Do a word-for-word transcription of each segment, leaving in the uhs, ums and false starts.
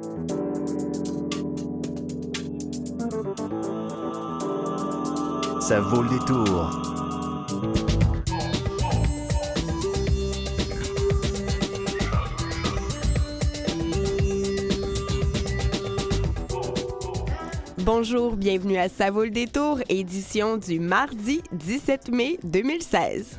Ça vaut le détour. Bonjour, bienvenue à Ça vaut le détour, édition du mardi dix-sept mai deux mille seize.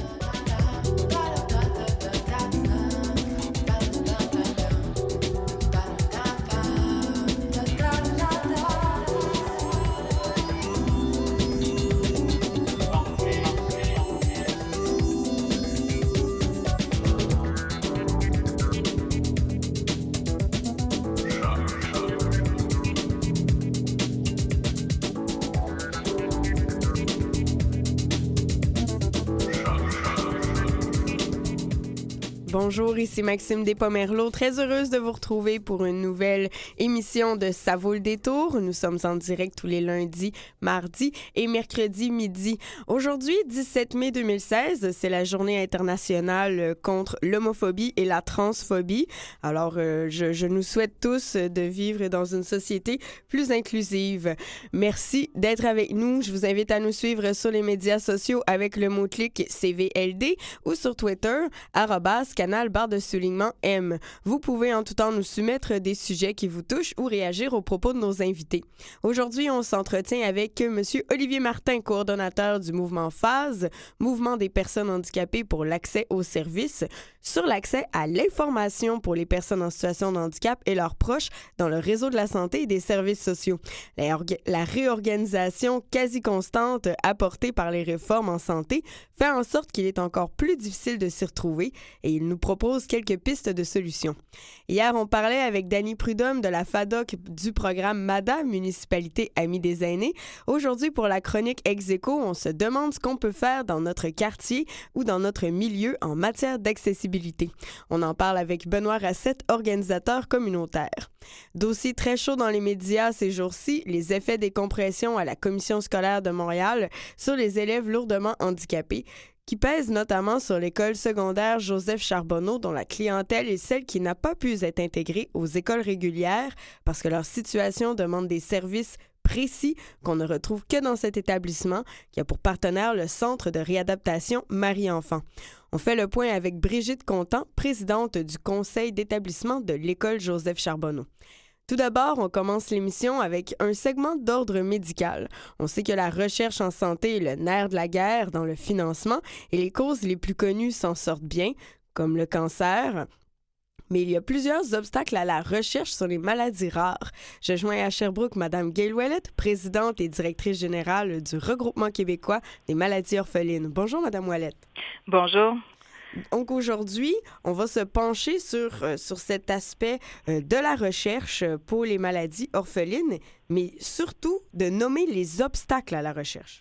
Bonjour, ici Maxime Despomerleau, très heureuse de vous retrouver pour une nouvelle émission de Ça vaut le détour. Nous sommes en direct tous les lundis, mardis et mercredis midi. Aujourd'hui, dix-sept mai deux mille seize, c'est la journée internationale contre l'homophobie et la transphobie. Alors, euh, je, je nous souhaite tous de vivre dans une société plus inclusive. Merci d'être avec nous. Je vous invite à nous suivre sur les médias sociaux avec le mot-clic C V L D ou sur Twitter, arobase canal barre de soulignement M. Vous pouvez en tout temps nous soumettre des sujets qui vous touchent ou réagir aux propos de nos invités. Aujourd'hui, on s'entretient avec M. Olivier Martin, coordonnateur du mouvement Phase, Mouvement des personnes handicapées pour l'accès aux services, sur l'accès à l'information pour les personnes en situation de handicap et leurs proches dans le réseau de la santé et des services sociaux. La, orga- la réorganisation quasi constante apportée par les réformes en santé fait en sorte qu'il est encore plus difficile de s'y retrouver et il nous propose quelques pistes de solutions. Hier, on parlait avec Dany Prudhomme de la FADOC du programme MADA, Municipalité Amis des aînés. Aujourd'hui, pour la chronique Ex-Aequo, on se demande ce qu'on peut faire dans notre quartier ou dans notre milieu en matière d'accessibilité. On en parle avec Benoît Racette, organisateur communautaire. Dossier très chaud dans les médias ces jours-ci, les effets des compressions à la Commission scolaire de Montréal sur les élèves lourdement handicapés, qui pèse notamment sur l'école secondaire Joseph Charbonneau, dont la clientèle est celle qui n'a pas pu être intégrée aux écoles régulières parce que leur situation demande des services précis qu'on ne retrouve que dans cet établissement qui a pour partenaire le Centre de réadaptation Marie-Enfant. On fait le point avec Brigitte Contant, présidente du conseil d'établissement de l'école Joseph Charbonneau. Tout d'abord, on commence l'émission avec un segment d'ordre médical. On sait que la recherche en santé est le nerf de la guerre dans le financement et les causes les plus connues s'en sortent bien, comme le cancer. Mais il y a plusieurs obstacles à la recherche sur les maladies rares. Je joins à Sherbrooke Mme Gail Ouellette, présidente et directrice générale du Regroupement québécois des maladies orphelines. Bonjour Mme Ouellette. Bonjour. Donc aujourd'hui, on va se pencher sur, euh, sur cet aspect euh, de la recherche pour les maladies orphelines, mais surtout de nommer les obstacles à la recherche.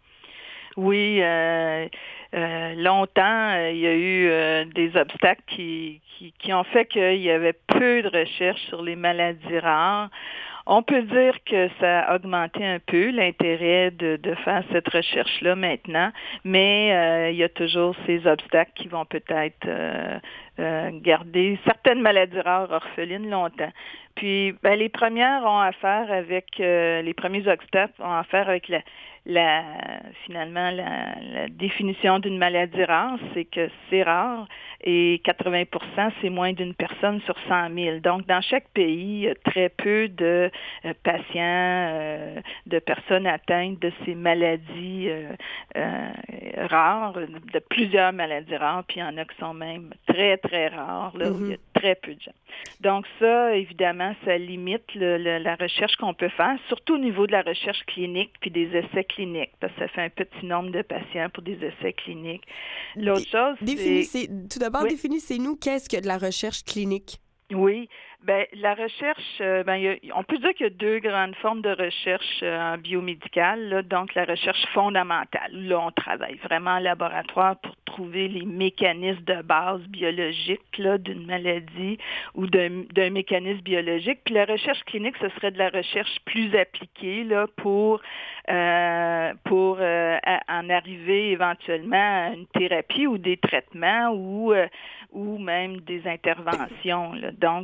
Oui, euh, euh, longtemps, euh, il y a eu euh, des obstacles qui, qui, qui ont fait qu'il y avait peu de recherche sur les maladies rares. On peut dire que ça a augmenté un peu l'intérêt de, de faire cette recherche-là maintenant, mais euh, il y a toujours ces obstacles qui vont peut-être euh, euh, garder certaines maladies rares orphelines longtemps. Puis, ben, les premières ont affaire avec, euh, les premiers obstacles ont affaire avec la, la finalement, la, la définition d'une maladie rare, c'est que c'est rare et quatre-vingts pour cent, c'est moins d'une personne sur cent mille. Donc, dans chaque pays, il y a très peu de euh, patients, euh, de personnes atteintes de ces maladies euh, euh, rares, de plusieurs maladies rares, puis il y en a qui sont même très, très rares, là, mm-hmm. où il y a très peu de gens. Donc, ça, évidemment, ça limite le, le, la recherche qu'on peut faire, surtout au niveau de la recherche clinique puis des essais cliniques, parce que ça fait un petit nombre de patients pour des essais cliniques. L'autre chose, définissez, c'est... Tout d'abord, oui. définissez-nous qu'est-ce que de la recherche clinique. Oui. Ben, la recherche, euh, ben, il y a, on peut dire qu'il y a deux grandes formes de recherche euh, en biomédical. Là, donc, la recherche fondamentale. Là, on travaille vraiment en laboratoire pour trouver les mécanismes de base biologiques là, d'une maladie ou d'un, d'un mécanisme biologique. Puis la recherche clinique, ce serait de la recherche plus appliquée là, pour, euh, pour euh, à, en arriver éventuellement à une thérapie ou des traitements ou, euh, ou même des interventions. Là. Donc, euh,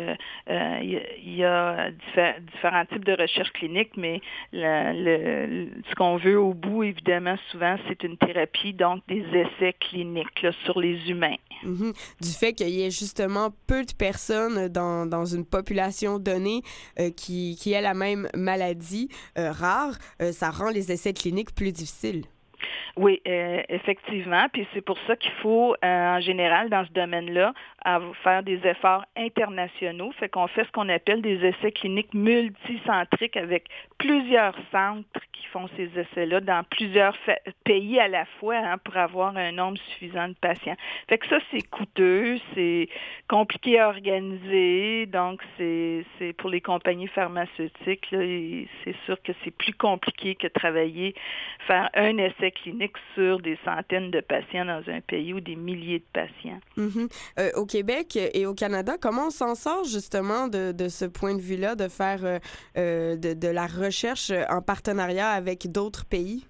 euh, euh, il, y a, il y a diffé- différents types de recherche clinique, mais le, le, ce qu'on veut au bout, évidemment, souvent, c'est une thérapie, donc des essais cliniques là, sur les humains. Mm-hmm. Du fait qu'il y ait justement peu de personnes dans, dans une population donnée euh, qui, qui a la même maladie euh, rare, euh, ça rend les essais cliniques plus difficiles. Oui, euh, effectivement. Puis c'est pour ça qu'il faut, euh, en général, dans ce domaine-là, faire des efforts internationaux. Fait qu'on fait ce qu'on appelle des essais cliniques multicentriques avec plusieurs centres qui font ces essais-là dans plusieurs fa- pays à la fois hein, pour avoir un nombre suffisant de patients. Fait que ça, c'est coûteux, c'est compliqué à organiser. Donc, c'est, c'est pour les compagnies pharmaceutiques, là, et c'est sûr que c'est plus compliqué que travailler, faire un essai clinique sur des centaines de patients dans un pays ou des milliers de patients. Mm-hmm. Euh, au Québec et au Canada, comment on s'en sort justement de, de ce point de vue-là, de faire euh, euh, de, de la recherche en partenariat avec d'autres pays?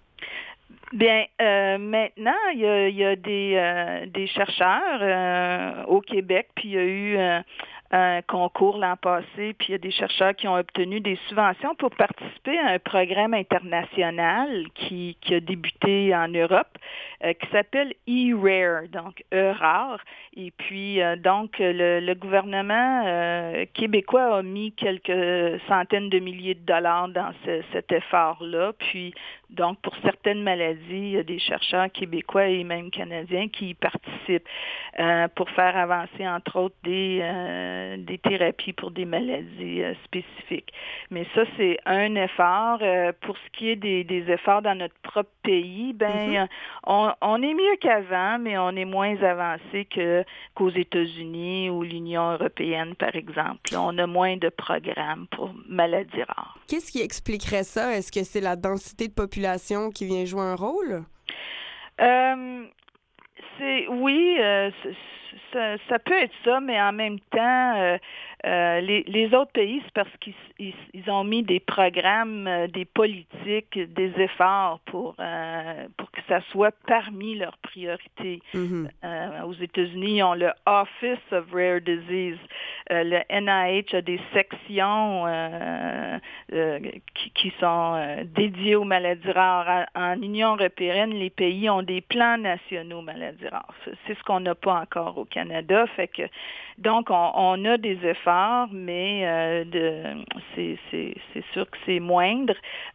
Bien, euh, maintenant, il y a, il y a des, euh, des chercheurs euh, au Québec, puis il y a eu euh, un concours l'an passé, puis il y a des chercheurs qui ont obtenu des subventions pour participer à un programme international qui, qui a débuté en Europe, euh, qui s'appelle E-Rare, donc E-Rare. Et puis, euh, donc, le, le gouvernement euh, québécois a mis quelques centaines de milliers de dollars dans ce, cet effort-là. Puis, donc, pour certaines maladies, il y a des chercheurs québécois et même canadiens qui y participent euh, pour faire avancer, entre autres, des, euh, des thérapies pour des maladies euh, spécifiques. Mais ça, c'est un effort. Euh, pour ce qui est des, des efforts dans notre propre pays, ben, mm-hmm. on, on est mieux qu'avant, mais on est moins avancé que, qu'aux États-Unis ou l'Union européenne, par exemple. Là, on a moins de programmes pour maladies rares. Qu'est-ce qui expliquerait ça? Est-ce que c'est la densité de population qui vient jouer un rôle? Euh, c'est oui, euh, c'est, ça, ça peut être ça, mais en même temps, euh, euh, les, les autres pays, c'est parce qu'ils ils, ils ont mis des programmes, euh, des politiques, des efforts pour euh, pour que ça soit parmi leurs priorités. Mm-hmm. Euh, aux États-Unis, ils ont le Office of Rare Disease. Euh, le N I H a des sections euh, euh, qui, qui sont euh, dédiées aux maladies rares. En, en Union européenne, les pays ont des plans nationaux maladies rares. C'est ce qu'on n'a pas encore au Canada. Fait que donc on, on a des efforts, mais euh, de, c'est, c'est, c'est sûr que c'est moindre.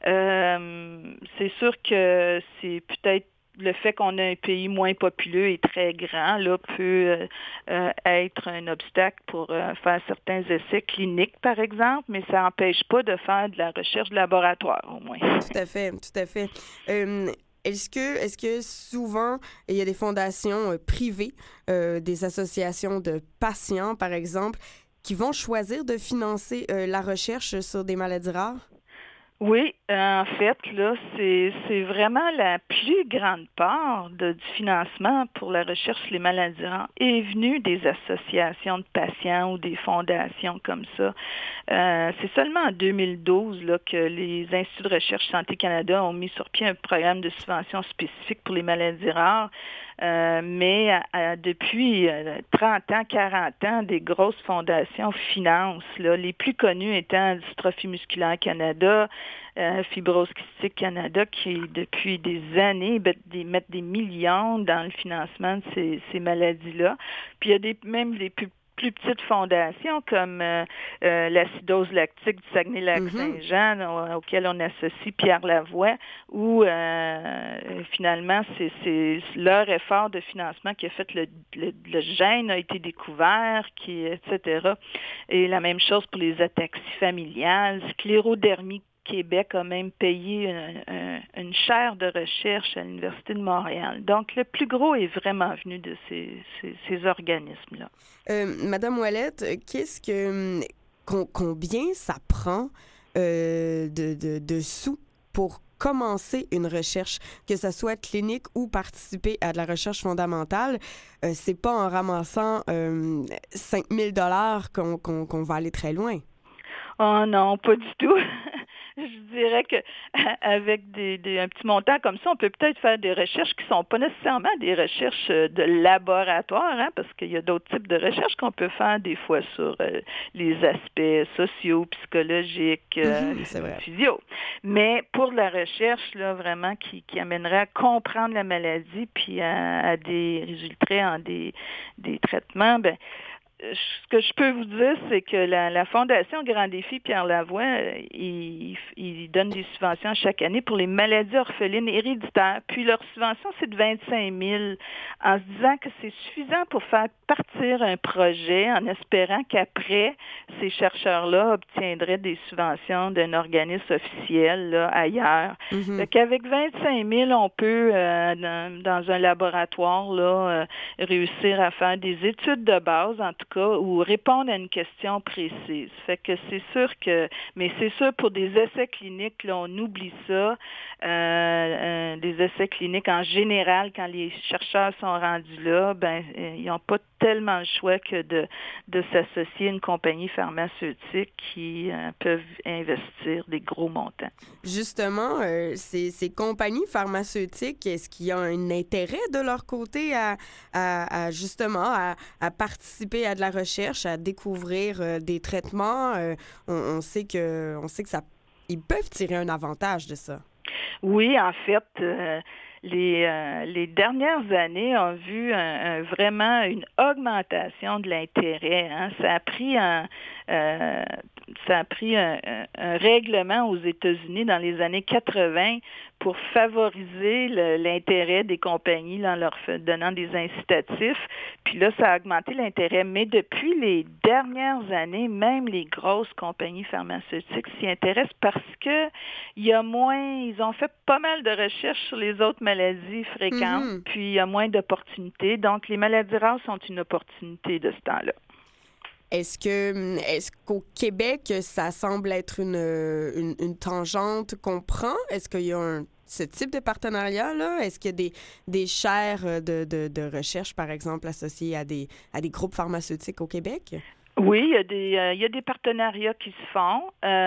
Euh, c'est sûr que c'est peut-être le fait qu'on a un pays moins populeux et très grand, là, peut euh, être un obstacle pour euh, faire certains essais cliniques, par exemple, mais ça n'empêche pas de faire de la recherche de laboratoire, au moins. Tout à fait, tout à fait. Euh, Est-ce que, est-ce que souvent, il y a des fondations euh, privées, euh, des associations de patients, par exemple, qui vont choisir de financer euh, la recherche sur des maladies rares? Oui, en fait, là, c'est, c'est vraiment la plus grande part de, du financement pour la recherche sur les maladies rares est venue des associations de patients ou des fondations comme ça. Euh, c'est seulement en deux mille douze là, que les Instituts de recherche Santé Canada ont mis sur pied un programme de subvention spécifique pour les maladies rares. Euh, mais à, à, depuis euh, trente ans, quarante ans, des grosses fondations financent, là, les plus connues étant Dystrophie musculaire Canada, euh, Fibrose kystique Canada, qui depuis des années mettent des, mettent des millions dans le financement de ces, ces maladies-là. Puis il y a des, même des plus plus petites fondations comme euh, euh, l'acidose lactique du Saguenay-Lac-Saint-Jean, mm-hmm. au, auquel on associe Pierre Lavoie, où euh, finalement c'est, c'est leur effort de financement qui a fait le, le, le gène a été découvert, qui, et cetera. Et la même chose pour les ataxies familiales, sclérodermie. Québec a même payé une, une, une chaire de recherche à l'Université de Montréal. Donc, le plus gros est vraiment venu de ces, ces, ces organismes-là. Euh, Madame Ouellette, qu'est-ce que, com, combien ça prend euh, de, de, de sous pour commencer une recherche, que ce soit clinique ou participer à de la recherche fondamentale? Euh, c'est pas en ramassant euh, cinq mille dollars qu'on, qu'on, qu'on va aller très loin. Oh non, pas du tout. je dirais que avec des, des, un petit montant comme ça, on peut peut-être faire des recherches qui ne sont pas nécessairement des recherches de laboratoire, hein, parce qu'il y a d'autres types de recherches qu'on peut faire des fois sur euh, les aspects sociaux, psychologiques, euh, mmh, physio. Mais pour la recherche, là, vraiment, qui, qui amènerait à comprendre la maladie puis à, à des résultats en des, des traitements, ben ce que je peux vous dire, c'est que la, la Fondation Grand Défi Pierre Lavoie, il, il donne des subventions chaque année pour les maladies orphelines héréditaires. Puis leur subvention, c'est de vingt-cinq mille, en se disant que c'est suffisant pour faire partir un projet, en espérant qu'après, ces chercheurs-là obtiendraient des subventions d'un organisme officiel là, ailleurs. Mm-hmm. Donc, avec vingt-cinq mille, on peut, euh, dans, dans un laboratoire, là, euh, réussir à faire des études de base, en tout cas, ou répondre à une question précise. Fait que c'est sûr que, mais c'est sûr pour des essais cliniques, là, on oublie ça. Euh, euh, des essais cliniques en général, quand les chercheurs sont rendus là, ben euh, ils n'ont pas tellement le choix que de, de s'associer à une compagnie pharmaceutique qui euh, peuvent investir des gros montants. Justement, euh, ces, ces compagnies pharmaceutiques, est-ce qu'il y a un intérêt de leur côté à, à, à justement à, à participer à de la recherche, à découvrir euh, des traitements? Euh, on, on sait que, on sait que ça, ils peuvent tirer un avantage de ça. Oui, en fait, euh, les, euh, les dernières années ont vu un, un, vraiment une augmentation de l'intérêt. Hein. Ça a pris un, euh, ça a pris un, un, un règlement aux États-Unis dans les années quatre-vingt pour favoriser le, l'intérêt des compagnies là, en leur donnant des incitatifs. Puis là, ça a augmenté l'intérêt. Mais depuis les dernières années, même les grosses compagnies pharmaceutiques s'y intéressent parce que il y a moins, ils ont fait pas mal de recherches sur les autres maladies fréquentes, mm-hmm. puis il y a moins d'opportunités. Donc, les maladies rares sont une opportunité de ce temps-là. Est-ce que est-ce qu'au Québec, ça semble être une, une, une tangente qu'on prend? Est-ce qu'il y a un, ce type de partenariat-là? Est-ce qu'il y a des, des chaires de, de, de recherche, par exemple, associées à des, à des groupes pharmaceutiques au Québec? Oui, il y a des, euh, il y a des partenariats qui se font.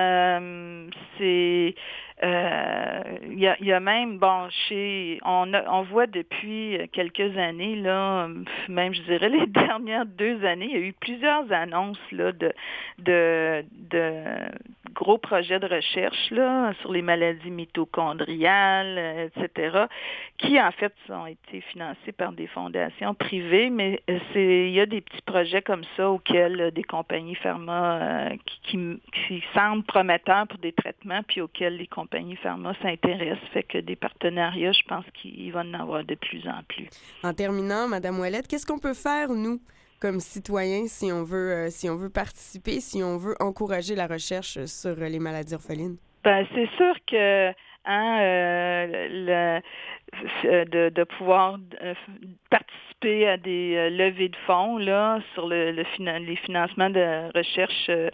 Euh, c'est... Euh, il, y a, il y a même, bon, chez, on, a, on voit depuis quelques années, là, même je dirais les dernières deux années, il y a eu plusieurs annonces là, de, de, de gros projets de recherche là, sur les maladies mitochondriales, et cetera, qui en fait ont été financés par des fondations privées, mais c'est, il y a des petits projets comme ça auxquels des compagnies pharma euh, qui, qui, qui semblent prometteurs pour des traitements, puis auxquels les compagnies compagnies pharma s'intéressent, fait que des partenariats, je pense qu'il va en avoir de plus en plus. En terminant, Mme Ouellette, qu'est-ce qu'on peut faire, nous, comme citoyens, si on veut, euh, si on veut participer, si on veut encourager la recherche sur les maladies orphelines? Ben, c'est sûr que hein, euh, le, de, de pouvoir euh, participer à des euh, levées de fonds là, sur le, le finan- les financements de recherche euh,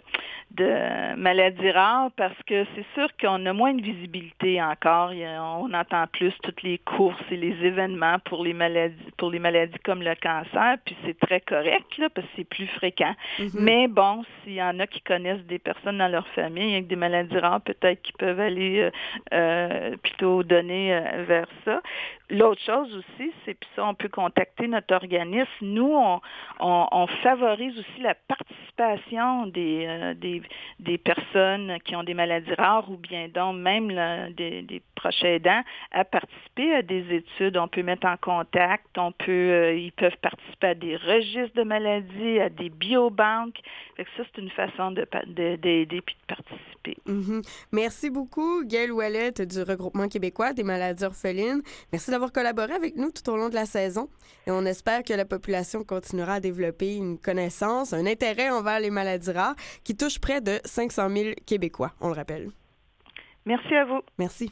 de maladies rares, parce que c'est sûr qu'on a moins de visibilité encore. Il y a, on entend plus toutes les courses et les événements pour les maladies, pour les maladies comme le cancer, puis c'est très correct là, parce que c'est plus fréquent. Mm-hmm. Mais bon, s'il y en a qui connaissent des personnes dans leur famille avec des maladies rares, peut-être qu'ils peuvent aller euh, euh, plutôt donner euh, vers ça. L'autre chose aussi, c'est, puis ça, on peut contacter notre organisme. Nous, on, on, on favorise aussi la participation des, euh, des, des personnes qui ont des maladies rares ou bien donc même là, des, des proches aidants à participer à des études. On peut mettre en contact, on peut, euh, ils peuvent participer à des registres de maladies, à des biobanques. Fait que ça, c'est une façon de, de, d'aider puis de participer. Mm-hmm. Merci beaucoup, Gaëlle Ouellette du Regroupement québécois des maladies orphelines. Merci d'avoir collaboré avec nous tout au long de la saison. Et on espère que la population continuera à développer une connaissance, un intérêt envers les maladies rares qui touchent près de cinq cent mille Québécois, on le rappelle. Merci à vous. Merci.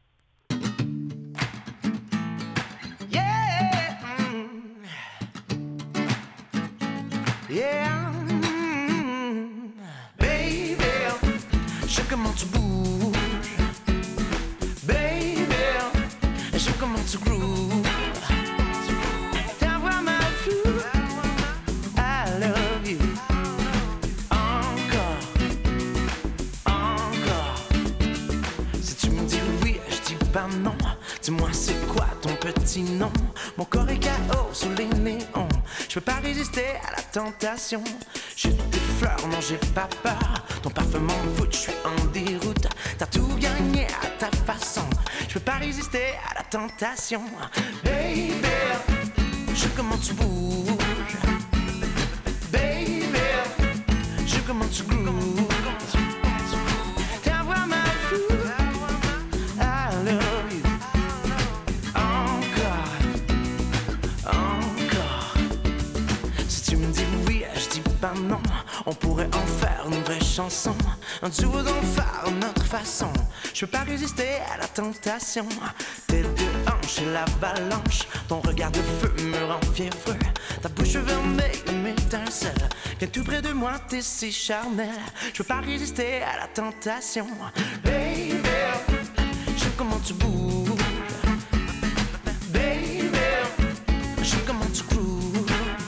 Yeah! Yeah! Baby, je comment tu bouges. Baby, je comment tu grooves. Ta voix m'a fou. I love you. Encore, encore. sinon mon corps est K O sous les néons. Je peux pas résister à la tentation. J'ai des fleurs, non j'ai pas peur. Ton parfum m'envoûte, je suis en déroute. T'as tout gagné à ta façon. Je peux pas résister à la tentation. Baby, je comment tu bouges. Baby, je comment tu grooves. Ta voix m'a fou. I love you. Encore, encore. Si tu me dis oui, je dis pas non. On pourrait en faire une vraie chanson. Un duo d'enfer, notre façon. Je peux pas résister à la tentation. Tes deux hanches et l'avalanche. Ton regard de feu me rend fiévreux. Ta bouche vermeille m'étincelle. Viens tout près de moi, t'es si charnel. Je peux pas résister à la tentation. Baby, j'aime comment tu bouges. Baby, j'aime comment tu grooves.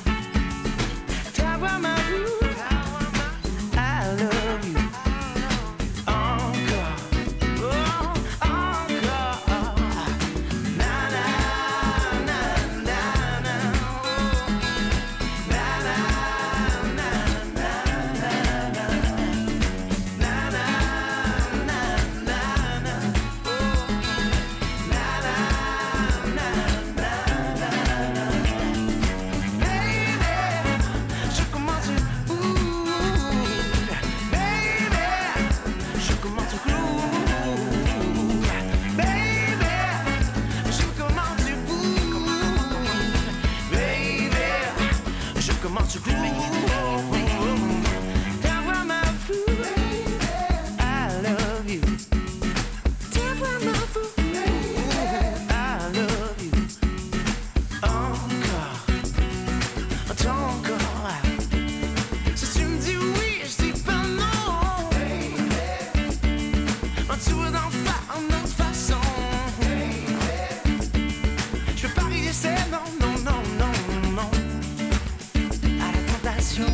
Ta voix m'a vu. I love you. Encore, oh, encore. Na na na na na. Na na na na na. Na na na na na. Oh. Na na na na na. Baby, je commence à bouger. Baby, je commence à groover. Baby, je commence à bouger. Baby, je commence à groover. Ta voix m'a fou. I love you. Ta voix m'a fou. I love you. Encore, encore. Si tu me dis oui, je dis pas non. Tu veux d'en faire une autre façon. Je peux pas résister, non, non, non, non, non, à la tentation.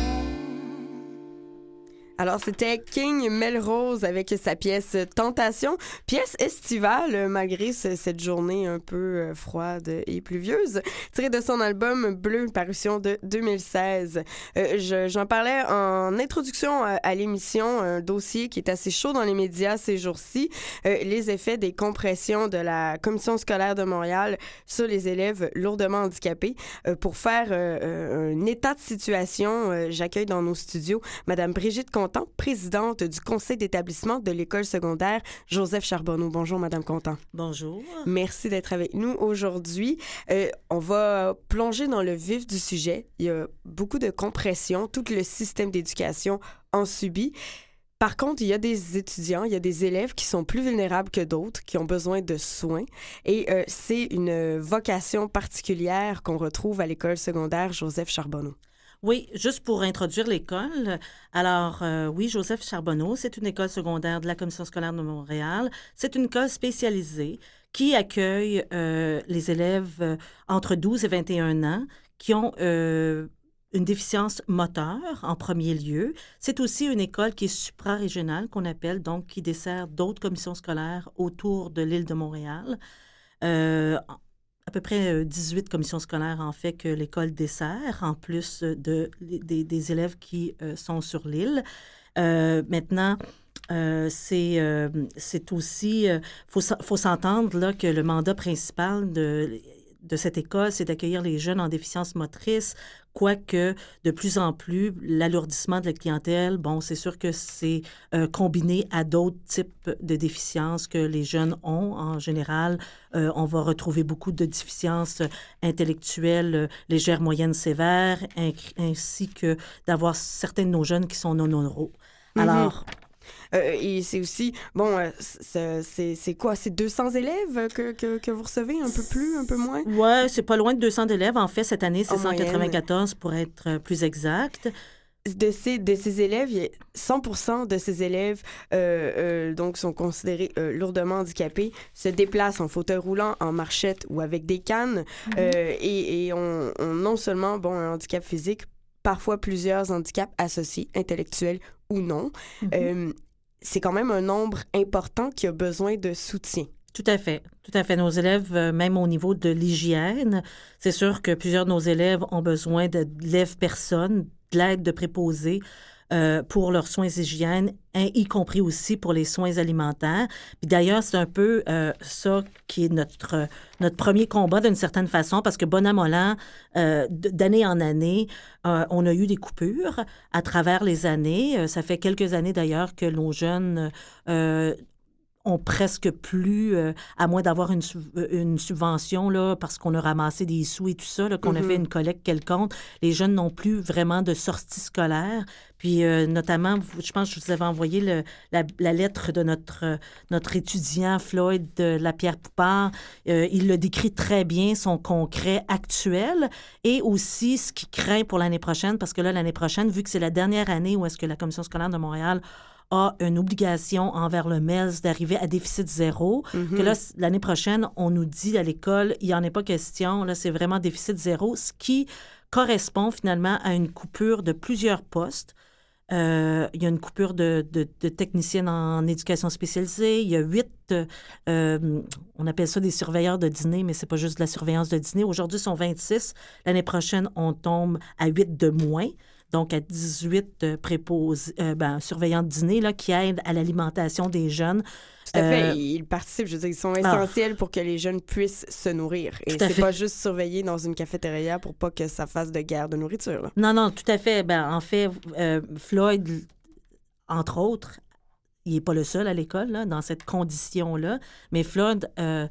Alors, c'était King Melrose avec sa pièce Tentation, pièce estivale malgré ce- cette journée un peu euh, froide et pluvieuse, tirée de son album Bleu, parution de deux mille seize. Euh, je- j'en parlais en introduction à, à l'émission, un dossier qui est assez chaud dans les médias ces jours-ci, euh, les effets des compressions de la Commission scolaire de Montréal sur les élèves lourdement handicapés. Euh, pour faire euh, euh, un état de situation, euh, j'accueille dans nos studios Madame Brigitte Contant, présidente du conseil d'établissement de l'école secondaire Joseph Charbonneau. Bonjour, Madame Contant. Bonjour. Merci d'être avec nous aujourd'hui. Euh, on va plonger dans le vif du sujet. Il y a beaucoup de compression. Tout le système d'éducation en subit. Par contre, il y a des étudiants, il y a des élèves qui sont plus vulnérables que d'autres, qui ont besoin de soins. Et euh, c'est une vocation particulière qu'on retrouve à l'école secondaire Joseph Charbonneau. Oui, juste pour introduire l'école. Alors, euh, oui, Joseph Charbonneau, c'est une école secondaire de la Commission scolaire de Montréal. C'est une école spécialisée qui accueille euh, les élèves euh, entre douze et vingt et un ans qui ont euh, une déficience moteur en premier lieu. C'est aussi une école qui est supra-régionale, qu'on appelle, donc qui dessert d'autres commissions scolaires autour de l'île de Montréal. Euh, à peu près dix-huit commissions scolaires, en fait, que l'école dessert, en plus de, des, des élèves qui euh, sont sur l'île. Euh, maintenant, euh, c'est, euh, c'est aussi... Il euh, faut, faut s'entendre là, que le mandat principal de, de cette école, c'est d'accueillir les jeunes en déficience motrice, quoique de plus en plus, l'alourdissement de la clientèle, bon, c'est sûr que c'est euh, combiné à d'autres types de déficiences que les jeunes ont. En général, euh, on va retrouver beaucoup de déficiences intellectuelles euh, légères, moyennes, sévères, inc- ainsi que d'avoir certains de nos jeunes qui sont non-neuro. Mm-hmm. Alors... Euh, et c'est aussi, bon, euh, c'est, c'est, c'est quoi? C'est deux cents élèves que, que, que vous recevez? Un peu plus, un peu moins? Oui, c'est pas loin de deux cents élèves. En fait, cette année, c'est En cent quatre-vingt-quatorze pour être plus exact. De ces, de ces élèves, il y a cent pour cent de ces élèves euh, euh, donc sont considérés euh, lourdement handicapés, se déplacent en fauteuil roulant, en marchette ou avec des cannes, mm-hmm. euh, et, et ont, ont non seulement bon, un handicap physique, parfois plusieurs handicaps associés, intellectuels ou non. Mm-hmm. Euh, c'est quand même un nombre important qui a besoin de soutien Tout à fait. Tout à fait. Nos élèves, euh, même au niveau de l'hygiène, c'est sûr que plusieurs de nos élèves ont besoin de lève-personne, de l'aide de préposés euh, pour leurs soins d'hygiène, hein, y compris aussi pour les soins alimentaires. Puis d'ailleurs, c'est un peu euh, ça qui est notre, notre premier combat d'une certaine façon, parce que bon an, mal an, euh, d'année en année, euh, on a eu des coupures à travers les années. Ça fait quelques années d'ailleurs que nos jeunes... Euh, ont presque plus, euh, à moins d'avoir une, une subvention, là, parce qu'on a ramassé des sous et tout ça, là, qu'on mm-hmm. a fait une collecte quelconque, les jeunes n'ont plus vraiment de sortie scolaire. Puis, euh, notamment, je pense que je vous avais envoyé le, la, la lettre de notre, euh, notre étudiant Floyd de Lapierre-Poupart. Euh, il le décrit très bien, son concret actuel, et aussi ce qu'il craint pour l'année prochaine, parce que là, l'année prochaine, vu que c'est la dernière année où est-ce que la Commission scolaire de Montréal a une obligation envers le M E L S d'arriver à déficit zéro, mm-hmm. que là, l'année prochaine, on nous dit à l'école, il n'y en est pas question, là, c'est vraiment déficit zéro, ce qui correspond finalement à une coupure de plusieurs postes. Euh, il y a une coupure de, de, de techniciennes en éducation spécialisée. Il y a huit, euh, on appelle ça des surveilleurs de dîner, mais c'est pas juste de la surveillance de dîner. Aujourd'hui, ils sont vingt-six. L'année prochaine, on tombe à huit de moins. Donc, à dix-huit euh, préposés, euh, ben, surveillants de dîner là, qui aident à l'alimentation des jeunes. Tout à fait. Euh, ils participent, je veux dire, ils sont essentiels ah. pour que les jeunes puissent se nourrir. Et c'est fait. Pas juste surveiller dans une cafétéria pour pas que ça fasse de guerre de nourriture. Là. Non, non, tout à fait. Ben, en fait, euh, Floyd, entre autres, il n'est pas le seul à l'école là, dans cette condition-là, mais Floyd... Euh,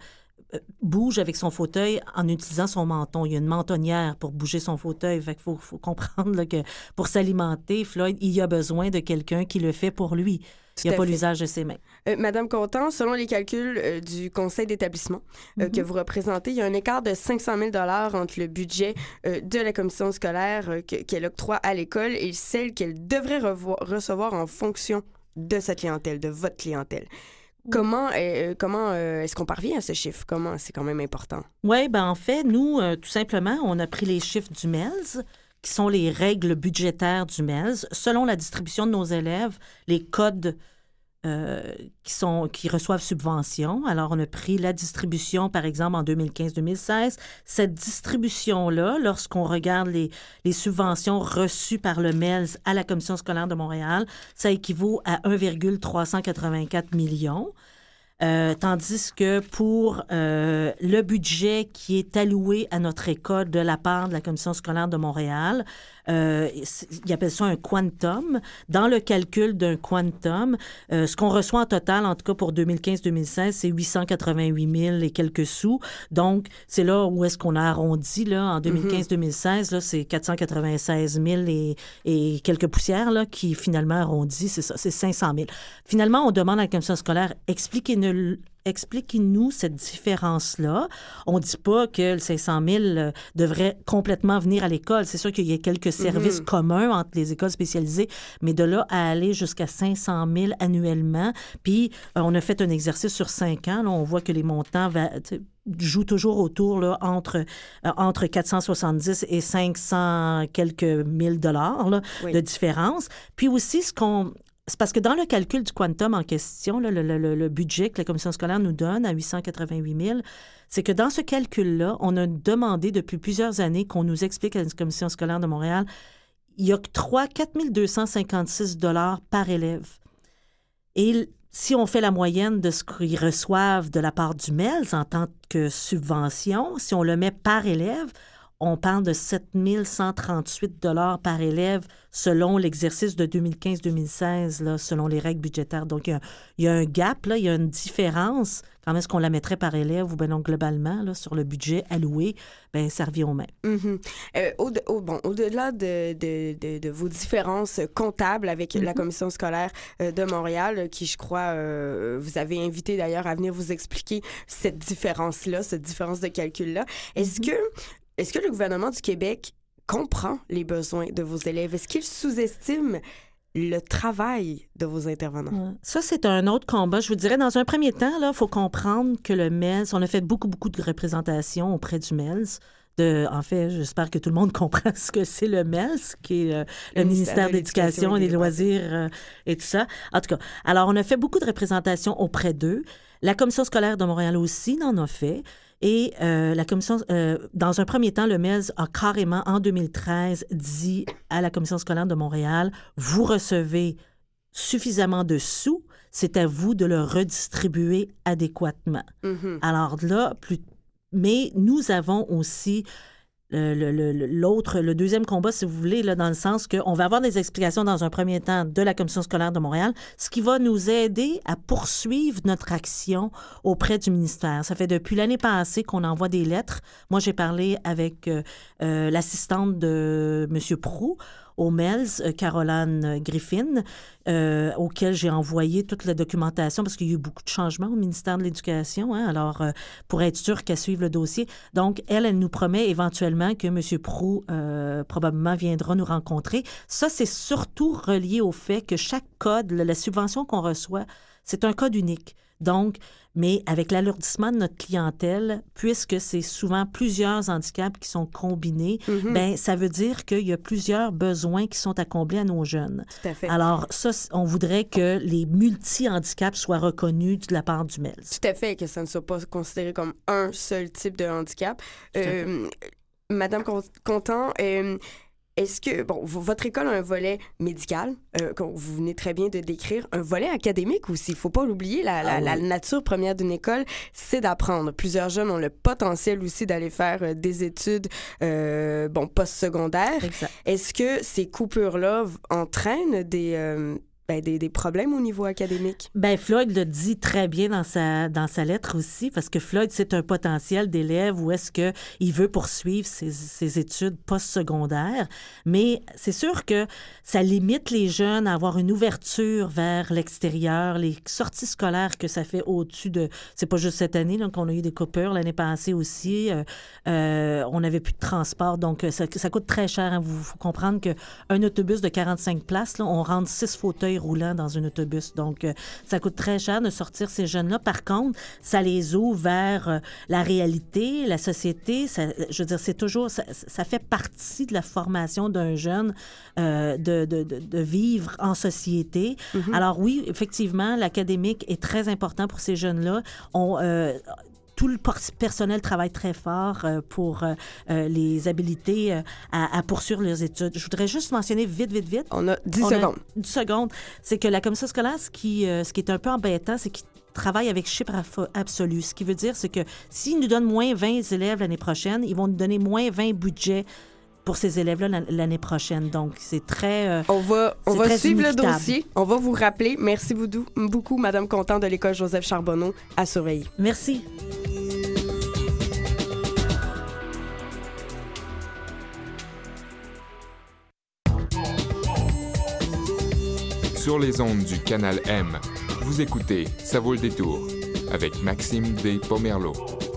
bouge avec son fauteuil en utilisant son menton. Il y a une mentonnière pour bouger son fauteuil. Fait qu'il faut, faut comprendre là, que pour s'alimenter, Floyd, il y a besoin de quelqu'un qui le fait pour lui. Il n'y a pas fait. L'usage de ses mains. Euh, Madame Contant, selon les calculs euh, du conseil d'établissement euh, mm-hmm. que vous représentez, il y a un écart de cinq cent mille dollars entre le budget euh, de la commission scolaire euh, que, qu'elle octroie à l'école et celle qu'elle devrait revo- recevoir en fonction de sa clientèle, de votre clientèle. Comment, euh, comment euh, est-ce qu'on parvient à ce chiffre? Comment c'est quand même important? Oui, bien en fait, nous, euh, tout simplement, on a pris les chiffres du M E L S, qui sont les règles budgétaires du M E L S. Selon la distribution de nos élèves, les codes euh, qui, sont, qui reçoivent subvention. Alors, on a pris la distribution, par exemple, en deux mille quinze deux mille seize. Cette distribution-là, lorsqu'on regarde les, les subventions reçues par le M E L S à la Commission scolaire de Montréal, ça équivaut à un virgule trois cent quatre-vingt-quatre millions. Euh, tandis que pour euh, le budget qui est alloué à notre école de la part de la Commission scolaire de Montréal, euh, ils appellent ça un quantum. Dans le calcul d'un quantum, euh, ce qu'on reçoit en total, en tout cas pour deux mille quinze deux mille seize, c'est huit cent quatre-vingt-huit mille et quelques sous. Donc, c'est là où est-ce qu'on a arrondi, là, en deux mille quinze deux mille seize, là, c'est quatre cent quatre-vingt-seize mille et, et quelques poussières, là, qui finalement arrondit, c'est ça, c'est cinq cent mille. Finalement, on demande à la Commission scolaire, expliquez-nous Expliquez-nous cette différence-là. On ne dit pas que le cinq cent mille devrait complètement venir à l'école. C'est sûr qu'il y a quelques services mm-hmm. communs entre les écoles spécialisées, mais de là à aller jusqu'à cinq cent mille annuellement. Puis, euh, on a fait un exercice sur cinq ans. Là, on voit que les montants va, jouent toujours autour là, entre, euh, entre quatre cent soixante-dix et cinq cents quelques mille dollars là, oui. de différence. Puis aussi, ce qu'on... C'est parce que dans le calcul du quantum en question, là, le, le, le budget que la Commission scolaire nous donne à huit cent quatre-vingt-huit mille, c'est que dans ce calcul-là, on a demandé depuis plusieurs années qu'on nous explique à la Commission scolaire de Montréal, il octroie quatre mille deux cent cinquante-six dollars par élève. Et si on fait la moyenne de ce qu'ils reçoivent de la part du M E L S en tant que subvention, si on le met par élève, on parle de sept mille cent trente-huit dollars par élève selon l'exercice de deux mille quinze deux mille seize, là, selon les règles budgétaires. Donc, il y a, il y a un gap, là, il y a une différence. Quand est-ce qu'on la mettrait par élève ou bien non, globalement, là, sur le budget alloué, bien, ça revient au même. Mm-hmm. Euh, au, au, bon, au-delà de, de, de, de vos différences comptables avec mm-hmm. la Commission scolaire de Montréal, qui, je crois, euh, vous avez invité d'ailleurs à venir vous expliquer cette différence-là, cette différence de calcul-là, est-ce mm-hmm. que Est-ce que le gouvernement du Québec comprend les besoins de vos élèves? Est-ce qu'il sous-estime le travail de vos intervenants? Ça, c'est un autre combat. Je vous dirais, dans un premier temps, il faut comprendre que le M E L S, on a fait beaucoup, beaucoup de représentations auprès du M E L S. De, en fait, j'espère que tout le monde comprend ce que c'est le M E L S, qui est euh, le, le ministère de l'Éducation et des Loisirs euh, et tout ça. En tout cas, alors, on a fait beaucoup de représentations auprès d'eux. La Commission scolaire de Montréal aussi n'en a fait. Et euh, la commission, euh, dans un premier temps, le M E L S a carrément, en deux mille treize, dit à la Commission scolaire de Montréal, vous recevez suffisamment de sous, c'est à vous de le redistribuer adéquatement. Mm-hmm. Alors là, plus... mais nous avons aussi le, le, le, l'autre, le deuxième combat, si vous voulez, là, dans le sens qu'on va avoir des explications dans un premier temps de la Commission scolaire de Montréal, ce qui va nous aider à poursuivre notre action auprès du ministère. Ça fait depuis l'année passée qu'on envoie des lettres. Moi, j'ai parlé avec euh, euh, l'assistante de M. Proulx au M E L S, Caroline Griffin, euh, auquel j'ai envoyé toute la documentation parce qu'il y a eu beaucoup de changements au ministère de l'Éducation, hein, alors euh, pour être sûr qu'elle suive le dossier. Donc, elle, elle nous promet éventuellement que M. Proulx euh, probablement viendra nous rencontrer. Ça, c'est surtout relié au fait que chaque code, la subvention qu'on reçoit, c'est un code unique. Donc, mais avec l'alourdissement de notre clientèle, puisque c'est souvent plusieurs handicaps qui sont combinés, mm-hmm. bien, ça veut dire qu'il y a plusieurs besoins qui sont à combler à nos jeunes. Tout à fait. Alors, ça, on voudrait que les multi-handicaps soient reconnus de la part du M E L S. Tout à fait, que ça ne soit pas considéré comme un seul type de handicap. Euh, Madame Contant, euh, est-ce que, bon, votre école a un volet médical, euh, que vous venez très bien de décrire, un volet académique aussi. Il ne faut pas l'oublier, la, la, ah oui. la nature première d'une école, c'est d'apprendre. Plusieurs jeunes ont le potentiel aussi d'aller faire euh, des études euh, bon, post-secondaires. Exact. Est-ce que ces coupures-là entraînent des... Euh, Ben, des, des problèmes au niveau académique? Bien, Floyd le dit très bien dans sa, dans sa lettre aussi, parce que Floyd, c'est un potentiel d'élève où est-ce qu'il veut poursuivre ses, ses études post-secondaires. Mais c'est sûr que ça limite les jeunes à avoir une ouverture vers l'extérieur, les sorties scolaires que ça fait au-dessus de... C'est pas juste cette année là, qu'on a eu des coupures, l'année passée aussi. Euh, euh, on n'avait plus de transport, donc ça, ça coûte très cher. Il hein. faut comprendre qu'un autobus de quarante-cinq places, là, on rentre six fauteuils roulant dans un autobus. Donc, euh, ça coûte très cher de sortir ces jeunes-là. Par contre, ça les ouvre vers euh, la réalité, la société. Ça, je veux dire, c'est toujours... Ça, ça fait partie de la formation d'un jeune euh, de, de, de, de vivre en société. Mm-hmm. Alors oui, effectivement, l'académique est très important pour ces jeunes-là. On... Euh, Tout le personnel travaille très fort euh, pour euh, les habiliter euh, à, à poursuivre leurs études. Je voudrais juste mentionner vite, vite, vite. On a dix On secondes. A dix secondes. C'est que la commission scolaire, ce qui, euh, ce qui est un peu embêtant, c'est qu'ils travaillent avec chiffre absolu. Ce qui veut dire, c'est que s'ils nous donnent moins vingt élèves l'année prochaine, ils vont nous donner moins vingt budgets pour ces élèves-là l'année prochaine. Donc, c'est très euh, On va, on va suivre inéquitable. Le dossier. On va vous rappeler. Merci beaucoup, beaucoup Madame Contant de l'École Joseph Charbonneau, à surveiller. Merci. Sur les ondes du Canal M, vous écoutez Ça vaut le détour avec Maxime Despomerleau.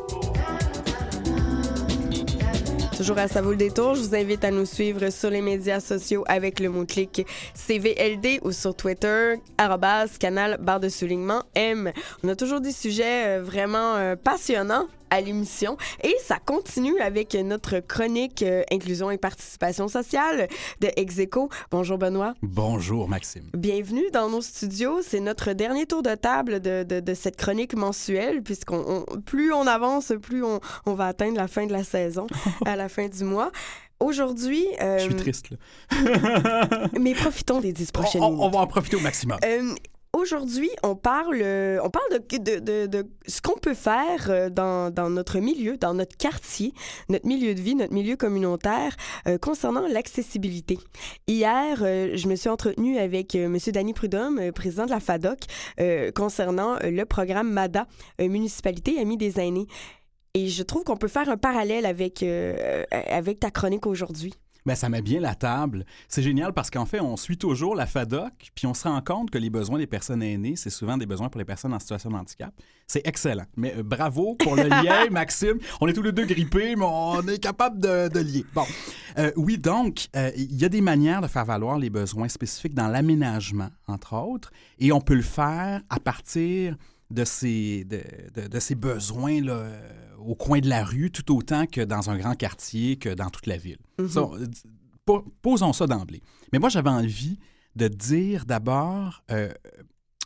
Toujours à Ça vaut le détour, je vous invite à nous suivre sur les médias sociaux avec le mot-clic C V L D ou sur Twitter, arrobase, canal, barre de soulignement, M. On a toujours des sujets euh, vraiment euh, passionnants à l'émission et ça continue avec notre chronique euh, Inclusion et participation sociale de Execo. Bonjour Benoît. Bonjour Maxime. Bienvenue dans nos studios. C'est notre dernier tour de table de, de, de cette chronique mensuelle puisqu'on on, plus on avance, plus on, on va atteindre la fin de la saison, à la fin du mois. Aujourd'hui... Euh, Je suis triste, là. mais profitons des dix prochaines on, minutes. On va en profiter au maximum. Euh, Aujourd'hui, on parle, on parle de, de, de, de ce qu'on peut faire dans, dans notre milieu, dans notre quartier, notre milieu de vie, notre milieu communautaire, euh, concernant l'accessibilité. Hier, euh, je me suis entretenue avec euh, M. Danny Prudhomme, euh, président de la FADOC, euh, concernant euh, le programme MADA, euh, Municipalité Amis des aînés. Et je trouve qu'on peut faire un parallèle avec, euh, avec ta chronique aujourd'hui. Bien, ça met bien la table. C'est génial parce qu'en fait, on suit toujours la FADOC, puis on se rend compte que les besoins des personnes aînées, c'est souvent des besoins pour les personnes en situation de handicap. C'est excellent. Mais euh, bravo pour le lien, Maxime. On est tous les deux grippés, mais on est capable de, de lier. Bon. Euh, oui, donc, il euh, y a des manières de faire valoir les besoins spécifiques dans l'aménagement, entre autres, et on peut le faire à partir de ces, de, de, de ces besoins là, au coin de la rue, tout autant que dans un grand quartier, que dans toute la ville. Mm-hmm. Ça, posons ça d'emblée. Mais moi, j'avais envie de dire d'abord, euh,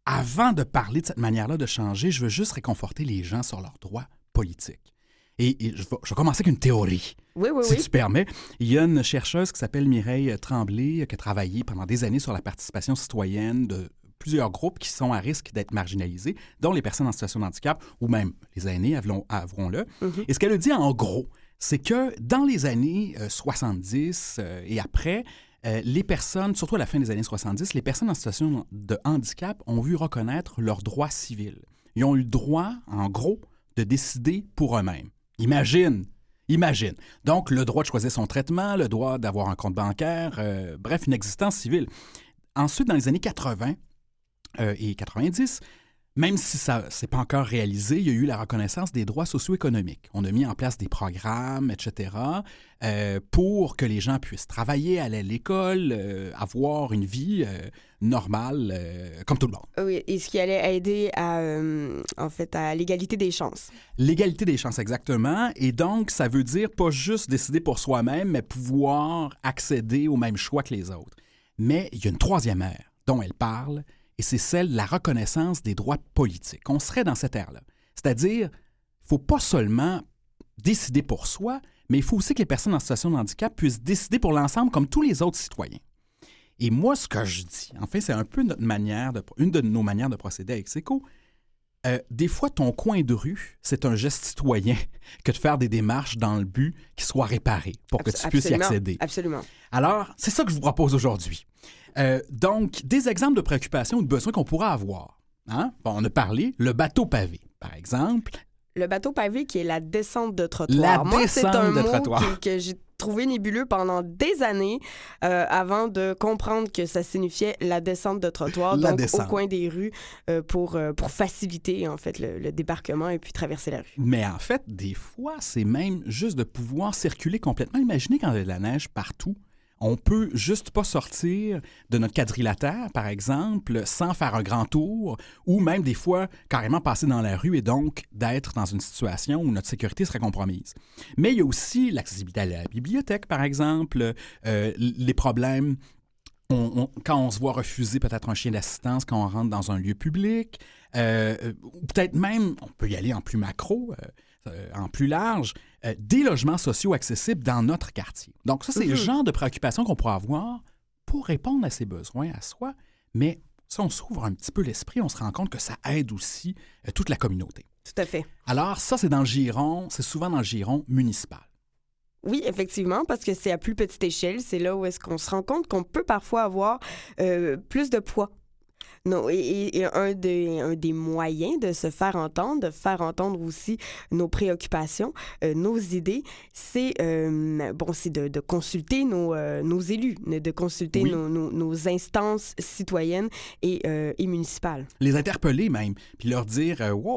avant de parler de cette manière-là de changer, je veux juste réconforter les gens sur leurs droits politiques. Et, et je, vais, je vais commencer avec une théorie, oui, oui, si oui. tu permets. Il y a une chercheuse qui s'appelle Mireille Tremblay qui a travaillé pendant des années sur la participation citoyenne de plusieurs groupes qui sont à risque d'être marginalisés, dont les personnes en situation de handicap ou même les aînés, avouons-le. Mm-hmm. Et ce qu'elle a dit en gros, c'est que dans les années euh, soixante-dix euh, et après, euh, les personnes, surtout à la fin des années soixante-dix, les personnes en situation de handicap ont vu reconnaître leurs droits civils. Ils ont eu le droit, en gros, de décider pour eux-mêmes. Imagine, imagine. Donc, le droit de choisir son traitement, le droit d'avoir un compte bancaire, euh, bref, une existence civile. Ensuite, dans les années quatre-vingts euh, et quatre-vingt-dix, même si ça ne s'est pas encore réalisé, il y a eu la reconnaissance des droits socio-économiques. On a mis en place des programmes, et cetera, euh, pour que les gens puissent travailler, aller à l'école, euh, avoir une vie euh, normale, euh, comme tout le monde. Oui, et ce qui allait aider à, euh, en fait, à l'égalité des chances. L'égalité des chances, exactement. Et donc, ça veut dire pas juste décider pour soi-même, mais pouvoir accéder aux mêmes choix que les autres. Mais il y a une troisième ère dont elle parle, et c'est celle de la reconnaissance des droits politiques. On serait dans cette ère-là. C'est-à-dire, il ne faut pas seulement décider pour soi, mais il faut aussi que les personnes en situation de handicap puissent décider pour l'ensemble comme tous les autres citoyens. Et moi, ce que je dis, en fait, c'est un peu notre manière de, une de nos manières de procéder avec Seco. Euh, des fois, ton coin de rue, c'est un geste citoyen que de faire des démarches dans le but qu'il soit réparé pour que Abs- tu puisses y accéder. Absolument. Alors, c'est ça que je vous propose aujourd'hui. Euh, donc, des exemples de préoccupations ou de besoins qu'on pourra avoir. Hein? Bon, on a parlé, le bateau pavé, par exemple. Le bateau pavé qui est la descente de trottoir. La Moi, descente c'est un de mot trottoir. que, que j'ai trouvé nébuleux pendant des années euh, avant de comprendre que ça signifiait la descente de trottoir, La donc descente. au coin des rues euh, pour, euh, pour faciliter en fait le, le débarquement et puis traverser la rue. Mais en fait, des fois, c'est même juste de pouvoir circuler complètement. Imaginez quand il y a de la neige partout. On peut juste pas sortir de notre quadrilatère, par exemple, sans faire un grand tour, ou même des fois carrément passer dans la rue et donc d'être dans une situation où notre sécurité serait compromise. Mais il y a aussi l'accessibilité à la bibliothèque, par exemple, euh, les problèmes On, on, quand on se voit refuser peut-être un chien d'assistance quand on rentre dans un lieu public, euh, ou peut-être même, on peut y aller en plus macro, euh, euh, en plus large, euh, des logements sociaux accessibles dans notre quartier. Donc ça, c'est mm-hmm. le genre de préoccupation qu'on pourrait avoir pour répondre à ses besoins à soi, mais si on s'ouvre un petit peu l'esprit, on se rend compte que ça aide aussi euh, toute la communauté. Tout à fait. Alors ça, c'est dans le giron, c'est souvent dans le giron municipal. Oui, effectivement, parce que c'est à plus petite échelle. C'est là où est-ce qu'on se rend compte qu'on peut parfois avoir euh, plus de poids. Non, et, et un, des, un des moyens de se faire entendre, de faire entendre aussi nos préoccupations, euh, nos idées, c'est euh, bon, c'est de, de consulter nos, euh, nos élus, de consulter oui. nos, nos, nos instances citoyennes et, euh, et municipales. Les interpeller même, puis leur dire euh, « wow! »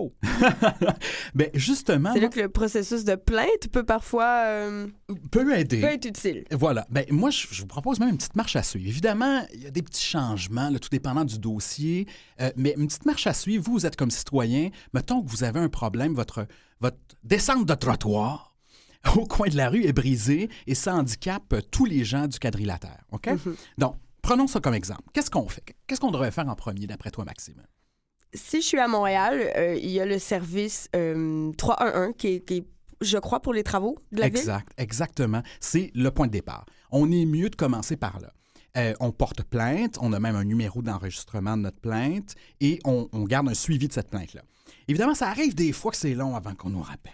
Bien, justement... C'est moi, là que le processus de plainte peut parfois... Euh, peut aider. Peut être utile. Voilà. Bien, moi, je, je vous propose même une petite marche à suivre. Évidemment, il y a des petits changements, là, tout dépendant du dossier. Euh, mais une petite marche à suivre, vous, vous êtes comme citoyen, mettons que vous avez un problème, votre, votre descente de trottoir au coin de la rue est brisée et ça handicape tous les gens du quadrilatère. OK? Mm-hmm. Donc, prenons ça comme exemple. Qu'est-ce qu'on fait? Qu'est-ce qu'on devrait faire en premier, d'après toi, Maxime? Si je suis à Montréal, euh, il y a le service euh, trois un un qui est, qui est, je crois, pour les travaux de la exact, ville. Exactement. C'est le point de départ. On est mieux de commencer par là. Euh, on porte plainte, on a même un numéro d'enregistrement de notre plainte et on, on garde un suivi de cette plainte-là. Évidemment, ça arrive des fois que c'est long avant qu'on nous rappelle.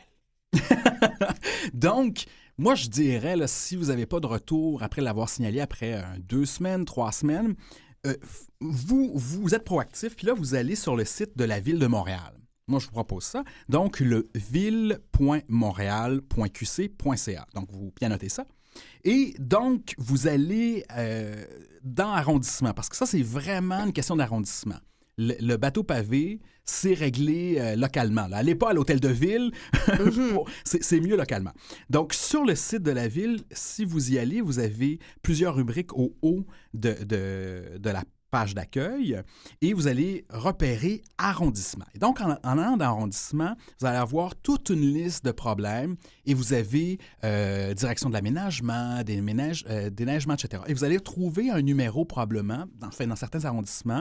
Donc, moi, je dirais, là, si vous n'avez pas de retour après l'avoir signalé après euh, deux semaines, trois semaines, euh, vous, vous êtes proactif, puis là, vous allez sur le site de la Ville de Montréal. Moi, je vous propose ça. Donc, le ville point montréal point q c point c a. Donc, vous bien notez ça. Et donc, vous allez euh, dans arrondissement, parce que ça, c'est vraiment une question d'arrondissement. Le, le bateau pavé, c'est réglé euh, localement. Là. Allez pas à l'hôtel de ville, mm-hmm. c'est, c'est mieux localement. Donc, sur le site de la ville, si vous y allez, vous avez plusieurs rubriques au haut de, de, de la page d'accueil et vous allez repérer arrondissement. Et donc, en, en allant dans arrondissement, vous allez avoir toute une liste de problèmes et vous avez euh, direction de l'aménagement, des ménages, euh, déneigement, et cetera. Et vous allez trouver un numéro probablement, dans, enfin, dans certains arrondissements,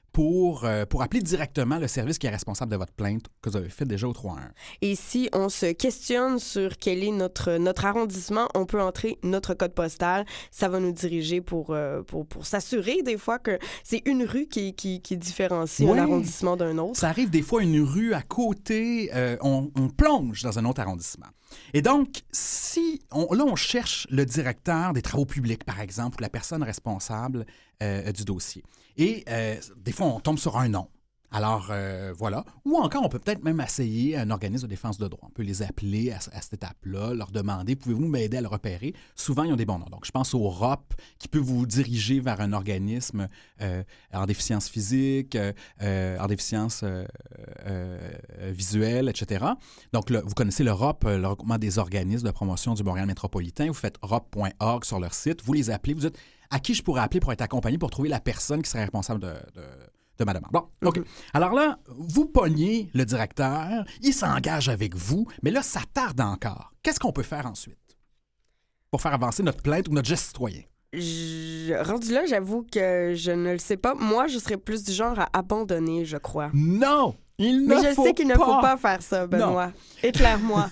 pour, euh, pour appeler directement le service qui est responsable de votre plainte que vous avez fait déjà au trois un un. Et si on se questionne sur quel est notre, notre arrondissement, on peut entrer notre code postal. Ça va nous diriger pour, euh, pour, pour s'assurer des fois que c'est une rue qui, qui, qui différencie Ouais. un arrondissement d'un autre. Ça arrive des fois, une rue à côté, euh, on, on plonge dans un autre arrondissement. Et donc, si on, là, on cherche le directeur des travaux publics, par exemple, ou la personne responsable euh, du dossier. Et euh, des fois, on tombe sur un nom. Alors, euh, voilà. Ou encore, on peut peut-être même essayer un organisme de défense de droit. On peut les appeler à, à cette étape-là, leur demander, pouvez-vous m'aider à le repérer? Souvent, ils ont des bons noms. Donc, je pense au R O P qui peut vous diriger vers un organisme euh, en déficience physique, euh, en déficience euh, euh, visuelle, et cetera. Donc, là, vous connaissez le R O P, le regroupement des organismes de promotion du Montréal métropolitain. Vous faites R O P point org sur leur site. Vous les appelez. Vous dites à qui je pourrais appeler pour être accompagné pour trouver la personne qui serait responsable de... de de ma demande. Bon, OK. Mm-hmm. Alors là, vous pognez le directeur, il s'engage avec vous, mais là, ça tarde encore. Qu'est-ce qu'on peut faire ensuite pour faire avancer notre plainte ou notre geste citoyen? Je... Rendu là, j'avoue que je ne le sais pas. Moi, je serais plus du genre à abandonner, je crois. Non! Il Mais ne je faut sais qu'il ne pas. faut pas faire ça, Benoît. Non. Éclaire-moi.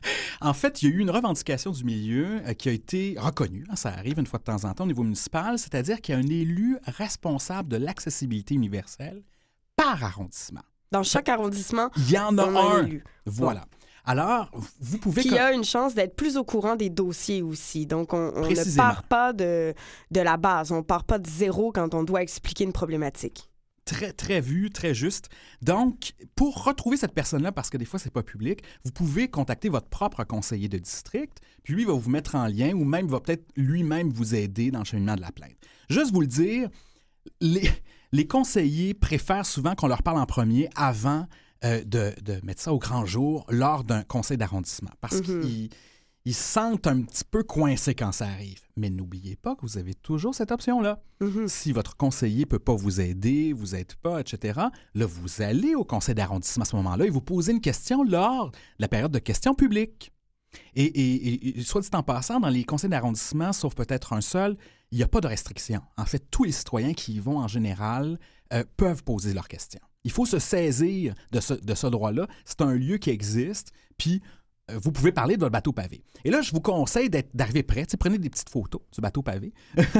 En fait, il y a eu une revendication du milieu euh, qui a été reconnue. Hein, ça arrive une fois de temps en temps au niveau municipal, c'est-à-dire qu'il y a un élu responsable de l'accessibilité universelle par arrondissement. Dans chaque arrondissement, il y en a on a un. un élu. Voilà. Bon. Alors, vous pouvez... Qui a une chance d'être plus au courant des dossiers aussi. Donc, on, on ne part pas de, de la base. On ne part pas de zéro quand on doit expliquer une problématique. Très, très vu, très juste. Donc, pour retrouver cette personne-là, parce que des fois, c'est pas public, vous pouvez contacter votre propre conseiller de district, puis lui va vous mettre en lien ou même va peut-être lui-même vous aider dans le cheminement de la plainte. Juste vous le dire, les, les conseillers préfèrent souvent qu'on leur parle en premier avant euh, de, de mettre ça au grand jour lors d'un conseil d'arrondissement, parce mm-hmm. qu'ils ils se sentent un petit peu coincés quand ça arrive. Mais n'oubliez pas que vous avez toujours cette option-là. Mm-hmm. Si votre conseiller ne peut pas vous aider, vous aide pas, et cetera, là, vous allez au conseil d'arrondissement à ce moment-là et vous posez une question lors de la période de questions publiques. Et, et, et, et soit dit en passant, dans les conseils d'arrondissement, sauf peut-être un seul, il n'y a pas de restriction. En fait, tous les citoyens qui y vont en général euh, peuvent poser leurs questions. Il faut se saisir de ce, de ce droit-là. C'est un lieu qui existe, puis vous pouvez parler de votre bateau pavé. Et là, je vous conseille d'être, d'arriver prêt. T'sais, prenez des petites photos du bateau pavé.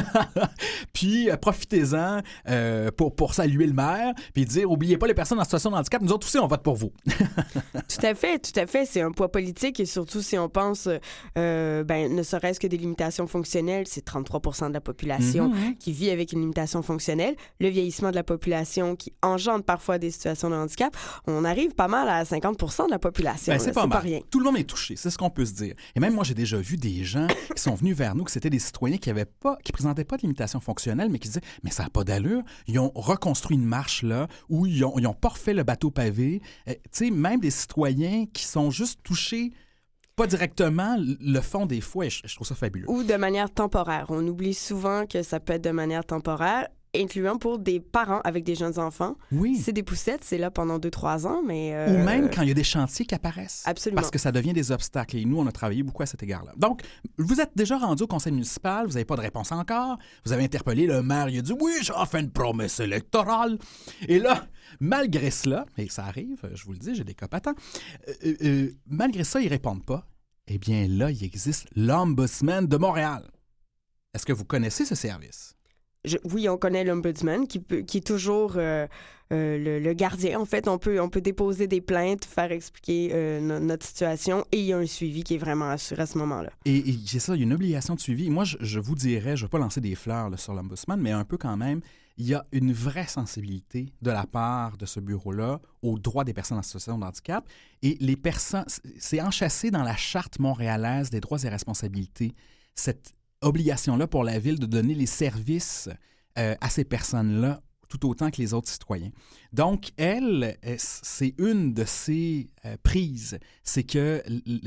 Puis, euh, profitez-en euh, pour, pour saluer le maire. Puis dire, oubliez pas les personnes en situation de handicap. Nous autres aussi, on vote pour vous. Tout à fait, tout à fait. C'est un poids politique et surtout si on pense, euh, ben, ne serait-ce que des limitations fonctionnelles, c'est trente-trois pour cent de la population mm-hmm. qui vit avec une limitation fonctionnelle. Le vieillissement de la population qui engendre parfois des situations de handicap. On arrive pas mal à cinquante pour cent de la population. Ben, c'est là, pas c'est mal. Pas rien. Tout le monde est touché, c'est ce qu'on peut se dire. Et même moi, j'ai déjà vu des gens qui sont venus vers nous, que c'était des citoyens qui avaient pas, qui présentaient pas de limitation fonctionnelle, mais qui disaient, mais ça n'a pas d'allure. Ils ont reconstruit une marche là, où ils ont, ils ont pas refait le bateau pavé. Euh, tu sais, même des citoyens qui sont juste touchés, pas directement, le font des fois, et je, je trouve ça fabuleux. Ou de manière temporaire. On oublie souvent que ça peut être de manière temporaire, incluant pour des parents avec des jeunes enfants. Oui. C'est des poussettes, c'est là pendant deux trois ans, mais... Euh... Ou même quand il y a des chantiers qui apparaissent. Absolument. Parce que ça devient des obstacles. Et nous, on a travaillé beaucoup à cet égard-là. Donc, vous êtes déjà rendu au conseil municipal, vous n'avez pas de réponse encore, vous avez interpellé le maire, il a dit « Oui, j'ai fait une promesse électorale. » Et là, malgré cela, et ça arrive, je vous le dis, j'ai des cas patents, euh, euh, malgré ça, ils ne répondent pas. Eh bien là, il existe l'Ombudsman de Montréal. Est-ce que vous connaissez ce service? Je, oui, on connaît l'Ombudsman qui, peut, qui est toujours euh, euh, le, le gardien. En fait, on peut, on peut déposer des plaintes, faire expliquer euh, no, notre situation et il y a un suivi qui est vraiment assuré à ce moment-là. Et, et c'est ça, il y a une obligation de suivi. Moi, je, je vous dirais, je ne vais pas lancer des fleurs là, sur l'Ombudsman, mais un peu quand même, il y a une vraie sensibilité de la part de ce bureau-là aux droits des personnes en situation de handicap. Et les personnes, c'est enchâssé dans la Charte montréalaise des droits et responsabilités, cette obligation-là pour la Ville de donner les services euh, à ces personnes-là tout autant que les autres citoyens. Donc, elle, c'est une de ses euh, prises. C'est que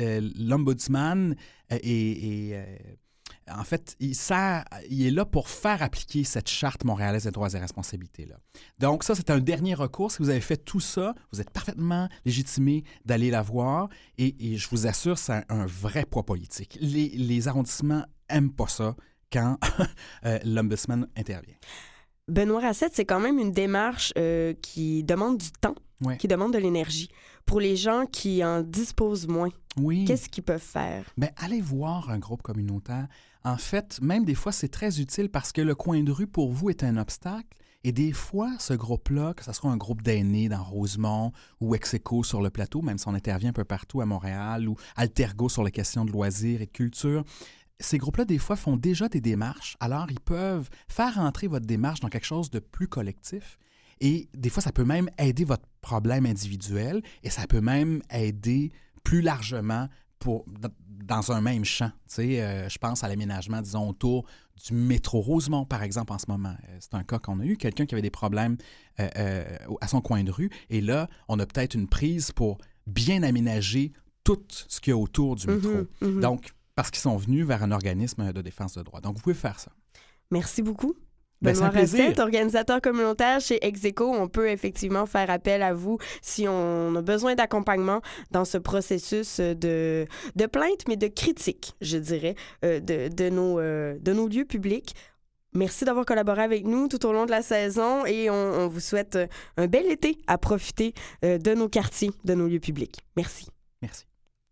l'Ombudsman est... est, est en fait, il, sert, il est là pour faire appliquer cette Charte montréalaise des droits et responsabilités-là. Donc ça, c'est un dernier recours. Si vous avez fait tout ça, vous êtes parfaitement légitimé d'aller la voir. Et, et je vous assure, c'est un, un vrai poids politique. Les, les arrondissements n'aiment pas ça quand euh, l'Ombudsman intervient. Benoît Racette, c'est quand même une démarche euh, qui demande du temps, ouais. qui demande de l'énergie. Pour les gens qui en disposent moins, oui. qu'est-ce qu'ils peuvent faire? Bien, allez voir un groupe communautaire. En fait, même des fois, c'est très utile parce que le coin de rue, pour vous, est un obstacle. Et des fois, ce groupe-là, que ce soit un groupe d'aînés dans Rosemont ou Ex-Aequo sur le plateau, même si on intervient un peu partout à Montréal, ou Altergo sur les questions de loisirs et de culture, ces groupes-là, des fois, font déjà des démarches. Alors, ils peuvent faire entrer votre démarche dans quelque chose de plus collectif. Et des fois, ça peut même aider votre problème individuel et ça peut même aider plus largement pour, dans un même champ. Tu sais, euh, je pense à l'aménagement, disons, autour du métro Rosemont, par exemple, en ce moment. C'est un cas qu'on a eu, quelqu'un qui avait des problèmes euh, euh, à son coin de rue. Et là, on a peut-être une prise pour bien aménager tout ce qu'il y a autour du métro. Mm-hmm, mm-hmm. Donc, parce qu'ils sont venus vers un organisme de défense de droit. Donc, vous pouvez faire ça. Merci beaucoup. Ben, Benoît Racette, organisateur communautaire chez Ex-Aequo, on peut effectivement faire appel à vous si on a besoin d'accompagnement dans ce processus de, de plainte, mais de critique, je dirais, euh, de, de, nos, euh, de nos lieux publics. Merci d'avoir collaboré avec nous tout au long de la saison et on, on vous souhaite un bel été à profiter euh, de nos quartiers, de nos lieux publics. Merci. Merci.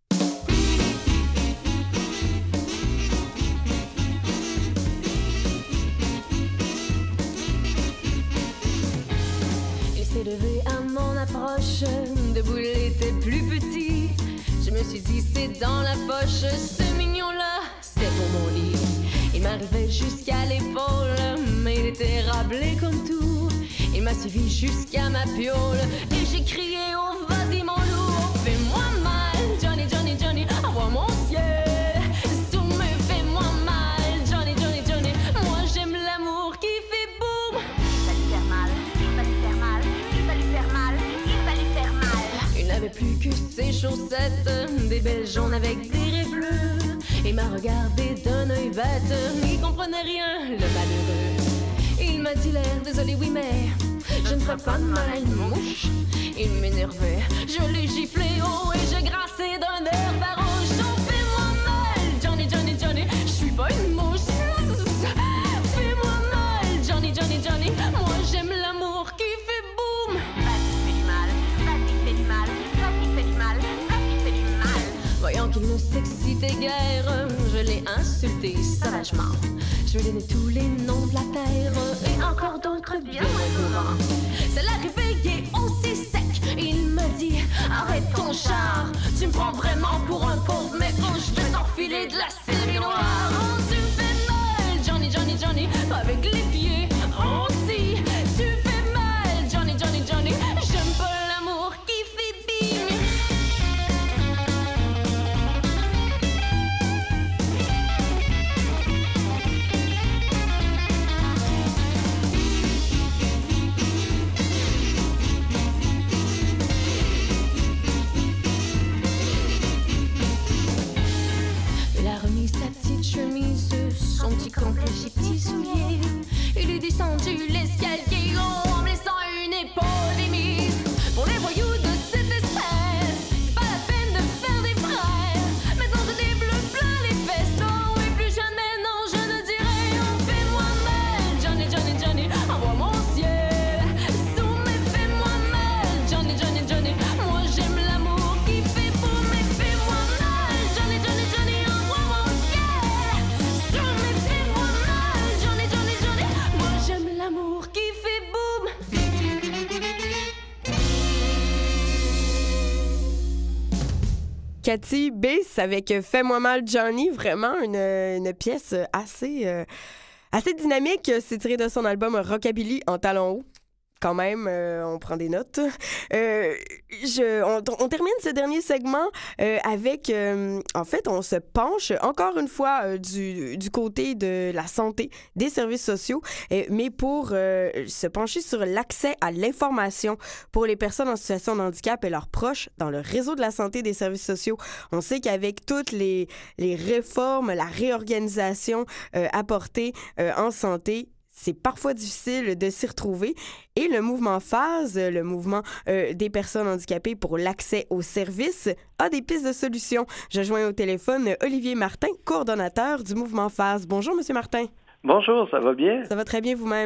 s'est levé à mon approche, debout il était plus petit. Je me suis dit c'est dans la poche, ce mignon-là, c'est pour mon lit. Il m'arrivait jusqu'à l'épaule, mais il était rablé comme tout. Il m'a suivi jusqu'à ma piole, et j'ai crié oh vas-y mon loup, oh, fais-moi mal, Johnny, Johnny, Johnny, envoie mon ciel. Sous me fais-moi mal, Johnny, Johnny, Johnny, moi j'aime l'amour qui fait boum. Il va lui faire mal, il va lui faire mal. N'avait plus que ses chaussettes, des belles jaunes avec des raies bleues. Il m'a regardé d'un œil bête, il comprenait rien, le malheureux. Il m'a dit l'air, désolé oui mais je ne ferai pas de mal à une mouche. Il m'énervait, je l'ai giflé haut et j'ai grassé d'un air farouche. Oh fais-moi mal, Johnny, Johnny, Johnny, je suis pas une mouche. Fais-moi mal, Johnny, Johnny, Johnny, moi j'aime l'amour qui fait boum. Voyant qu'il ne s'excitait guère, je l'ai insulté sauvagement. Je lui ai donné tous les noms de la terre et encore d'autres bien moins courants. Ça l'a réveillé aussi sec. Il m'a dit arrête ton char, tu me prends vraiment pour un pauvre mais oh je vais t'enfiler de la série noire. Oh tu me fais mal, Johnny, Johnny, Johnny, avec les pieds aussi. Tu fais mal, Johnny, Johnny, Johnny, j'aime pas l'amour qui fait bing. Son petit complet, ses petits souliers. Il est descendu l'escalier en me laissant une épaule émise. Pour les voyous de cette espèce, c'est pas la peine de faire des frères. Maintenant j'ai des bleus plein les fesses. Oh et plus jamais, non, je ne dirai oh fais-moi mal, Johnny, Johnny, Johnny, envoie mon ciel. Sous mais fais-moi mal, Johnny, Johnny, Johnny, moi j'aime l'amour qui fait boum. Mais fais-moi mal, Johnny, Johnny, Johnny, envoie mon ciel. L'amour qui fait boum. Cathy Bass avec Fais-moi mal Johnny, vraiment une, une pièce assez, euh, assez dynamique. C'est tiré de son album Rockabilly en talons hauts. Quand même, euh, on prend des notes. Euh, je, on, on termine ce dernier segment euh, avec... Euh, en fait, on se penche encore une fois euh, du, du côté de la santé, des services sociaux, euh, mais pour euh, se pencher sur l'accès à l'information pour les personnes en situation de handicap et leurs proches dans le réseau de la santé des services sociaux. On sait qu'avec toutes les, les réformes, la réorganisation euh, apportée euh, en santé, c'est parfois difficile de s'y retrouver. Et le mouvement Phase, le mouvement euh, des personnes handicapées pour l'accès aux services, a des pistes de solutions. Je joins au téléphone Olivier Martin, coordonnateur du mouvement Phase. Bonjour, Monsieur Martin. Bonjour, ça va bien? Ça va très bien vous-même?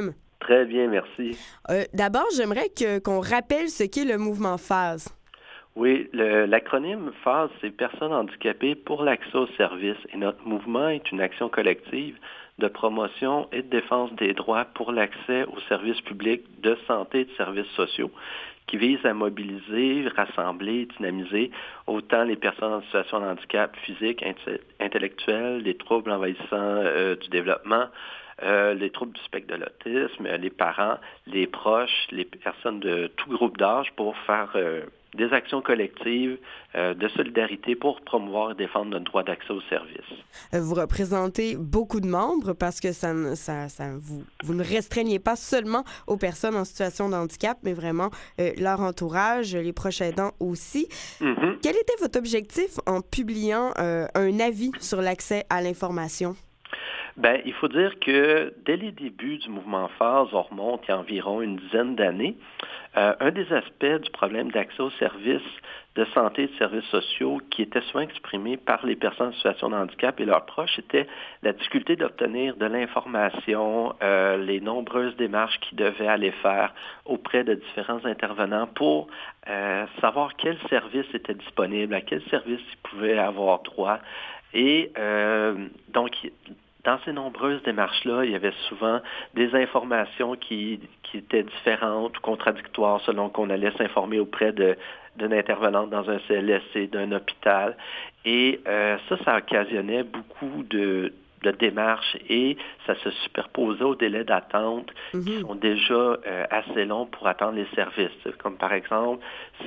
Très bien, merci. Euh, D'abord, j'aimerais que, qu'on rappelle ce qu'est le mouvement phase. Oui, le, l'acronyme phase, c'est Personnes handicapées pour l'accès aux services. Et notre mouvement est une action collective de promotion et de défense des droits pour l'accès aux services publics de santé et de services sociaux qui vise à mobiliser, rassembler, dynamiser autant les personnes en situation de handicap physique, int- intellectuel, les troubles envahissants euh, du développement, euh, les troubles du spectre de l'autisme, les parents, les proches, les personnes de tout groupe d'âge pour faire euh, des actions collectives euh, de solidarité pour promouvoir et défendre notre droit d'accès aux services. Vous représentez beaucoup de membres parce que ça, ne- ça, ça vous, vous ne restreignez pas seulement aux personnes en situation de handicap, mais vraiment euh, leur entourage, les proches aidants aussi. Mm-hmm. Quel était votre objectif en publiant euh, un avis sur l'accès à l'information? Ben, il faut dire que dès les débuts du mouvement phase, on remonte il y a environ une dizaine d'années, euh, un des aspects du problème d'accès aux services de santé et de services sociaux qui était souvent exprimé par les personnes en situation de handicap et leurs proches était la difficulté d'obtenir de l'information, euh, les nombreuses démarches qu'ils devaient aller faire auprès de différents intervenants pour euh, savoir quels services étaient disponibles, à quels services ils pouvaient avoir droit. Et euh, donc, dans ces nombreuses démarches-là, il y avait souvent des informations qui, qui étaient différentes ou contradictoires selon qu'on allait s'informer auprès de, d'une intervenante dans un C L S C, d'un hôpital. Et euh, ça, ça occasionnait beaucoup de, de démarches et ça se superposait aux délais d'attente mm-hmm. qui sont déjà euh, assez longs pour attendre les services. Comme par exemple,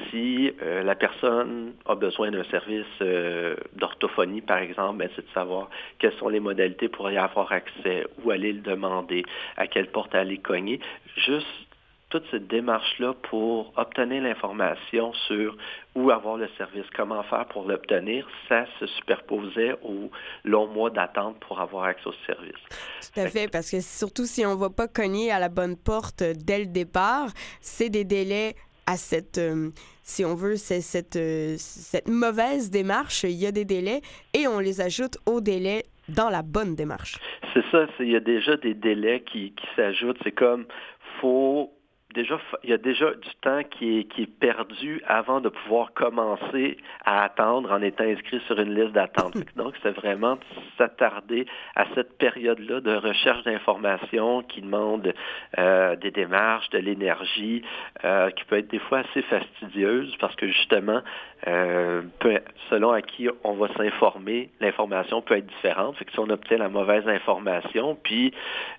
si euh, la personne a besoin d'un service euh, d'orthophonie, par exemple, ben, c'est de savoir quelles sont les modalités pour y avoir accès, où aller le demander, à quelle porte aller cogner. Juste toute cette démarche-là pour obtenir l'information sur où avoir le service, comment faire pour l'obtenir, ça se superposait aux longs mois d'attente pour avoir accès au service. Tout à fait, parce que surtout si on ne va pas cogner à la bonne porte dès le départ, c'est des délais à cette, euh, si on veut, c'est cette, euh, cette mauvaise démarche, il y a des délais et on les ajoute aux délais dans la bonne démarche. C'est ça, c'est, il y a déjà des délais qui, qui s'ajoutent. C'est comme, faut... Déjà, il y a déjà du temps qui est, qui est perdu avant de pouvoir commencer à attendre en étant inscrit sur une liste d'attente. Donc, c'est vraiment s'attarder à cette période-là de recherche d'informations qui demande euh, des démarches, de l'énergie, euh, qui peut être des fois assez fastidieuse parce que justement, euh, peu, selon à qui on va s'informer, l'information peut être différente. Fait que si on obtient la mauvaise information, puis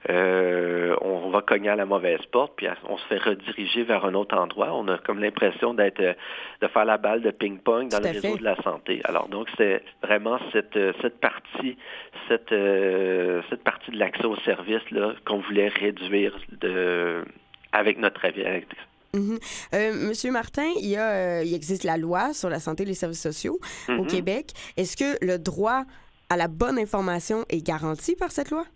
euh, on va cogner à la mauvaise porte, puis on se fait rediriger vers un autre endroit. On a comme l'impression d'être, de faire la balle de ping-pong dans le réseau de la santé. Alors donc, c'est vraiment cette, cette partie, cette, euh, cette partie de l'accès aux services là, qu'on voulait réduire de, avec notre avis. Mm-hmm. Euh, Monsieur Martin, il, y a, euh, il existe la loi sur la santé et les services sociaux mm-hmm. au Québec. Est-ce que le droit à la bonne information est garanti par cette loi?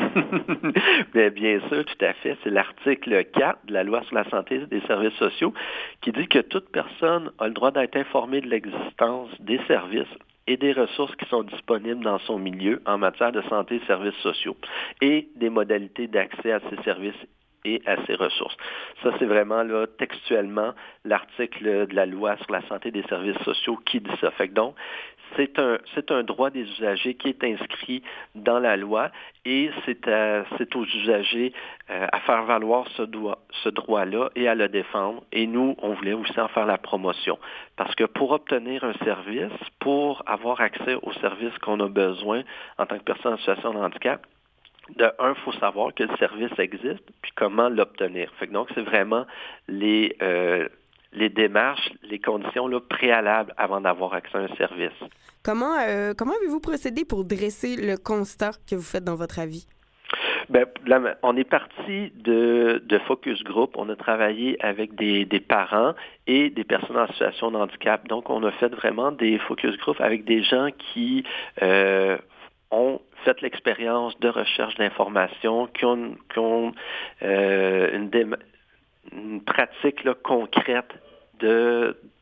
Bien, bien sûr, tout à fait. C'est l'article quatre de la loi sur la santé et des services sociaux qui dit que toute personne a le droit d'être informée de l'existence des services et des ressources qui sont disponibles dans son milieu en matière de santé et services sociaux et des modalités d'accès à ces services et à ces ressources. Ça, c'est vraiment là textuellement l'article de la loi sur la santé et des services sociaux qui dit ça. Fait que donc, c'est un, c'est un droit des usagers qui est inscrit dans la loi et c'est, à, c'est aux usagers euh, à faire valoir ce, droit, ce droit-là et à le défendre. Et nous, on voulait aussi en faire la promotion. Parce que pour obtenir un service, pour avoir accès aux services qu'on a besoin en tant que personne en situation de handicap, de un, il faut savoir que le service existe, puis comment l'obtenir. Fait que donc, c'est vraiment les... Euh, les démarches, les conditions là, préalables avant d'avoir accès à un service. Comment, euh, comment avez-vous procédé pour dresser le constat que vous faites dans votre avis? Bien, là, on est parti de, de focus group. On a travaillé avec des, des parents et des personnes en situation de handicap. Donc, on a fait vraiment des focus group avec des gens qui euh, ont fait l'expérience de recherche d'informations, qui ont, qui ont euh, une démarche une pratique là, concrète de,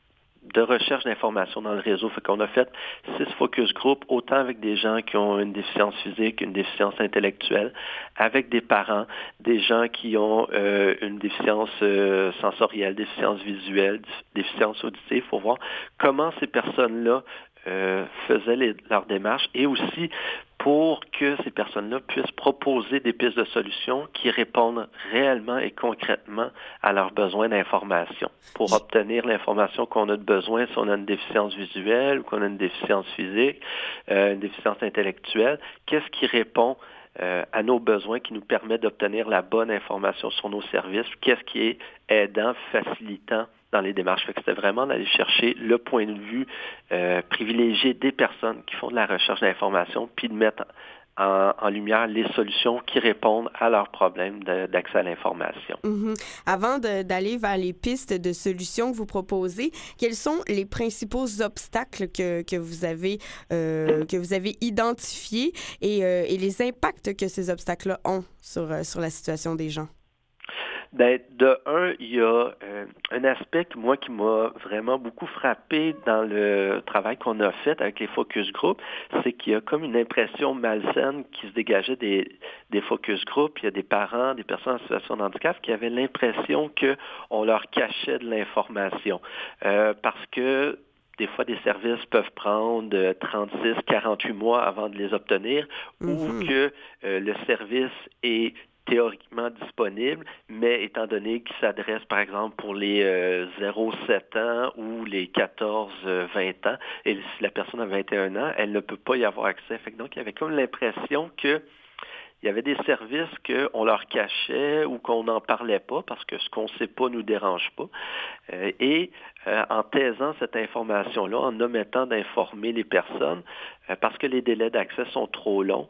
de recherche d'informations dans le réseau. Fait qu'on a fait six focus group, autant avec des gens qui ont une déficience physique, une déficience intellectuelle, avec des parents, des gens qui ont euh, une déficience euh, sensorielle, déficience visuelle, déficience auditive, pour voir comment ces personnes-là euh, faisaient les, leurs démarches et aussi pour que ces personnes-là puissent proposer des pistes de solutions qui répondent réellement et concrètement à leurs besoins d'information. Pour obtenir l'information qu'on a de besoin, si on a une déficience visuelle ou qu'on a une déficience physique, euh, une déficience intellectuelle, qu'est-ce qui répond euh, à nos besoins, qui nous permet d'obtenir la bonne information sur nos services, qu'est-ce qui est aidant, facilitant dans les démarches. Fait que c'était vraiment d'aller chercher le point de vue euh, privilégié des personnes qui font de la recherche d'information, puis de mettre en, en lumière les solutions qui répondent à leurs problèmes de, d'accès à l'information. Mm-hmm. Avant de, d'aller vers les pistes de solutions que vous proposez, quels sont les principaux obstacles que, que vous avez euh, que vous avez identifiés et, euh, et les impacts que ces obstacles-là ont sur, euh, sur la situation des gens? Bien, de un, il y a euh, un aspect, moi, qui m'a vraiment beaucoup frappé dans le travail qu'on a fait avec les focus group, c'est qu'il y a comme une impression malsaine qui se dégageait des, des focus group. Il y a des parents, des personnes en situation de handicap qui avaient l'impression qu'on leur cachait de l'information euh, parce que des fois, des services peuvent prendre trente-six à quarante-huit mois avant de les obtenir mm-hmm. ou que euh, le service est théoriquement disponible, mais étant donné qu'il s'adresse, par exemple, pour les euh, zéro à sept ans ou les quatorze à vingt ans, et si la personne a vingt et un ans, elle ne peut pas y avoir accès. Fait que donc, il y avait comme l'impression que il y avait des services qu'on leur cachait ou qu'on n'en parlait pas parce que ce qu'on ne sait pas ne nous dérange pas. Euh, et euh, en taisant cette information-là, en omettant d'informer les personnes, euh, parce que les délais d'accès sont trop longs,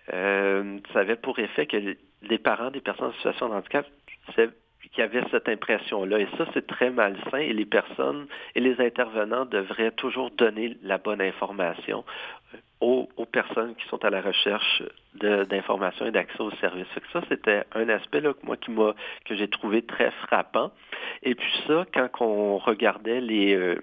euh, ça avait pour effet que les parents des personnes en situation de handicap qui avaient cette impression-là. Et ça, c'est très malsain et les personnes et les intervenants devraient toujours donner la bonne information aux, aux personnes qui sont à la recherche de, d'informations et d'accès aux services. Fait que ça, c'était un aspect là, moi, qui m'a, que j'ai trouvé très frappant. Et puis ça, quand on regardait les... Euh,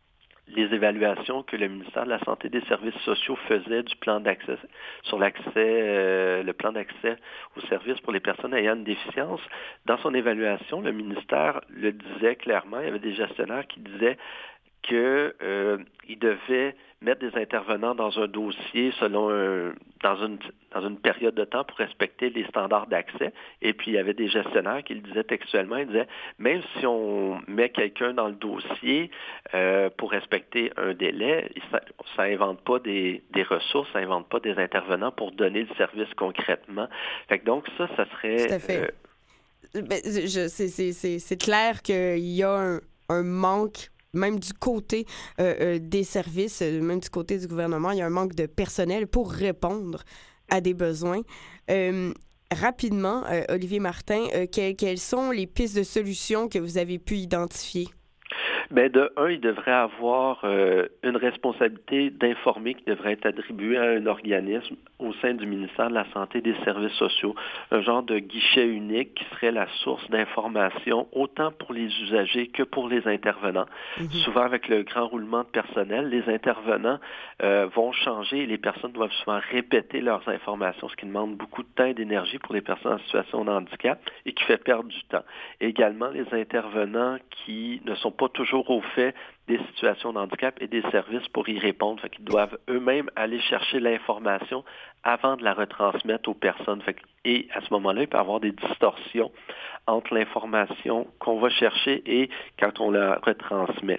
les évaluations que le ministère de la Santé et des Services sociaux faisait du plan d'accès, sur l'accès, euh, le plan d'accès aux services pour les personnes ayant une déficience. Dans son évaluation, le ministère le disait clairement, il y avait des gestionnaires qui disaient qu'il euh, devait mettre des intervenants dans un dossier selon un, dans une dans une période de temps pour respecter les standards d'accès. Et puis, il y avait des gestionnaires qui le disaient textuellement, ils disaient, même si on met quelqu'un dans le dossier euh, pour respecter un délai, ça n'invente pas des, des ressources, ça n'invente pas des intervenants pour donner le service concrètement. Fait que donc, ça, ça serait... Tout à fait. Euh... Ben, je, c'est, c'est, c'est, c'est clair qu'il y a un, un manque même du côté euh, euh, des services, même du côté du gouvernement, il y a un manque de personnel pour répondre à des besoins. Euh, rapidement, euh, Olivier Martin, euh, que, quelles sont les pistes de solutions que vous avez pu identifier? Bien, de un, il devrait avoir euh, une responsabilité d'informer qui devrait être attribuée à un organisme au sein du ministère de la Santé et des Services sociaux, un genre de guichet unique qui serait la source d'information autant pour les usagers que pour les intervenants. Mm-hmm. Souvent, avec le grand roulement de personnel, les intervenants euh, vont changer et les personnes doivent souvent répéter leurs informations, ce qui demande beaucoup de temps et d'énergie pour les personnes en situation de handicap et qui fait perdre du temps. Et également, les intervenants qui ne sont pas toujours au fait des situations de handicap et des services pour y répondre. Fait qu'ils doivent eux-mêmes aller chercher l'information avant de la retransmettre aux personnes. Fait que, et à ce moment-là, il peut y avoir des distorsions entre l'information qu'on va chercher et quand on la retransmet.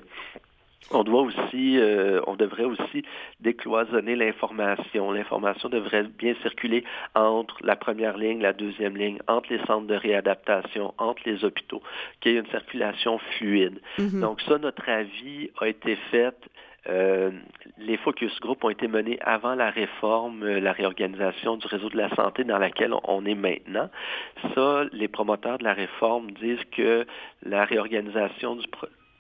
On doit aussi, euh, on devrait aussi décloisonner l'information. L'information devrait bien circuler entre la première ligne, la deuxième ligne, entre les centres de réadaptation, entre les hôpitaux, qu'il y ait une circulation fluide. Mm-hmm. Donc ça, notre avis a été fait. Euh, les focus group ont été menés avant la réforme, euh, la réorganisation du réseau de la santé dans laquelle on est maintenant. Ça, les promoteurs de la réforme disent que la réorganisation du,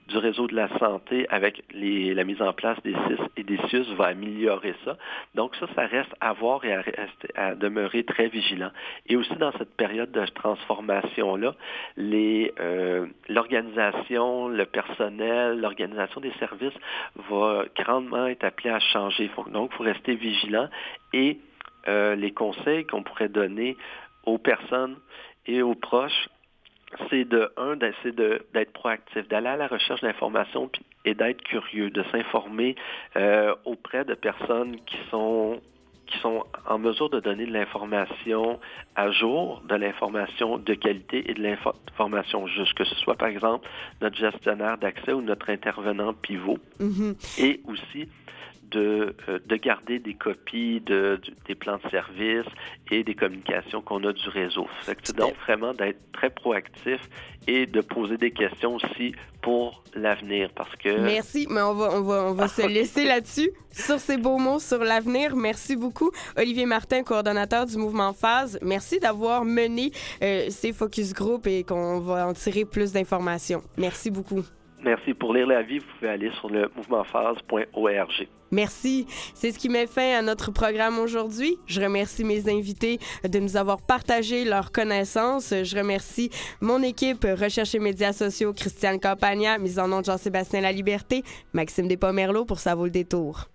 du réseau de la santé avec les, la mise en place des C I S et des C I U S va améliorer ça. Donc ça, ça reste à voir et à, rester, à demeurer très vigilant. Et aussi dans cette période de transformation-là, les, euh, l'organisation, le personnel, l'organisation des services va grandement être appelée à changer. Donc, il faut rester vigilant et euh, les conseils qu'on pourrait donner aux personnes et aux proches, c'est de, un, d'essayer de, d'être proactif, d'aller à la recherche d'informations et d'être curieux, de s'informer euh, auprès de personnes qui sont, qui sont en mesure de donner de l'information à jour, de l'information de qualité et de l'information juste, que ce soit par exemple notre gestionnaire d'accès ou notre intervenant pivot. Mm-hmm. Et aussi De, de garder des copies de, de, des plans de service et des communications qu'on a du réseau. C'est donc vraiment d'être très proactif et de poser des questions aussi pour l'avenir parce que... Merci, mais on va, on va, on va se laisser là-dessus, sur ces beaux mots sur l'avenir. Merci beaucoup. Olivier Martin, coordonnateur du mouvement Phase, merci d'avoir mené euh, ces focus group et qu'on va en tirer plus d'informations. Merci beaucoup. Merci. Pour lire l'avis, vous pouvez aller sur le mouvement phase point org. Merci. C'est ce qui met fin à notre programme aujourd'hui. Je remercie mes invités de nous avoir partagé leurs connaissances. Je remercie mon équipe Recherche et médias sociaux, Christiane Campagna, mise en onde Jean-Sébastien Laliberté, Maxime Despas-Merleau pour Ça vaut le détour.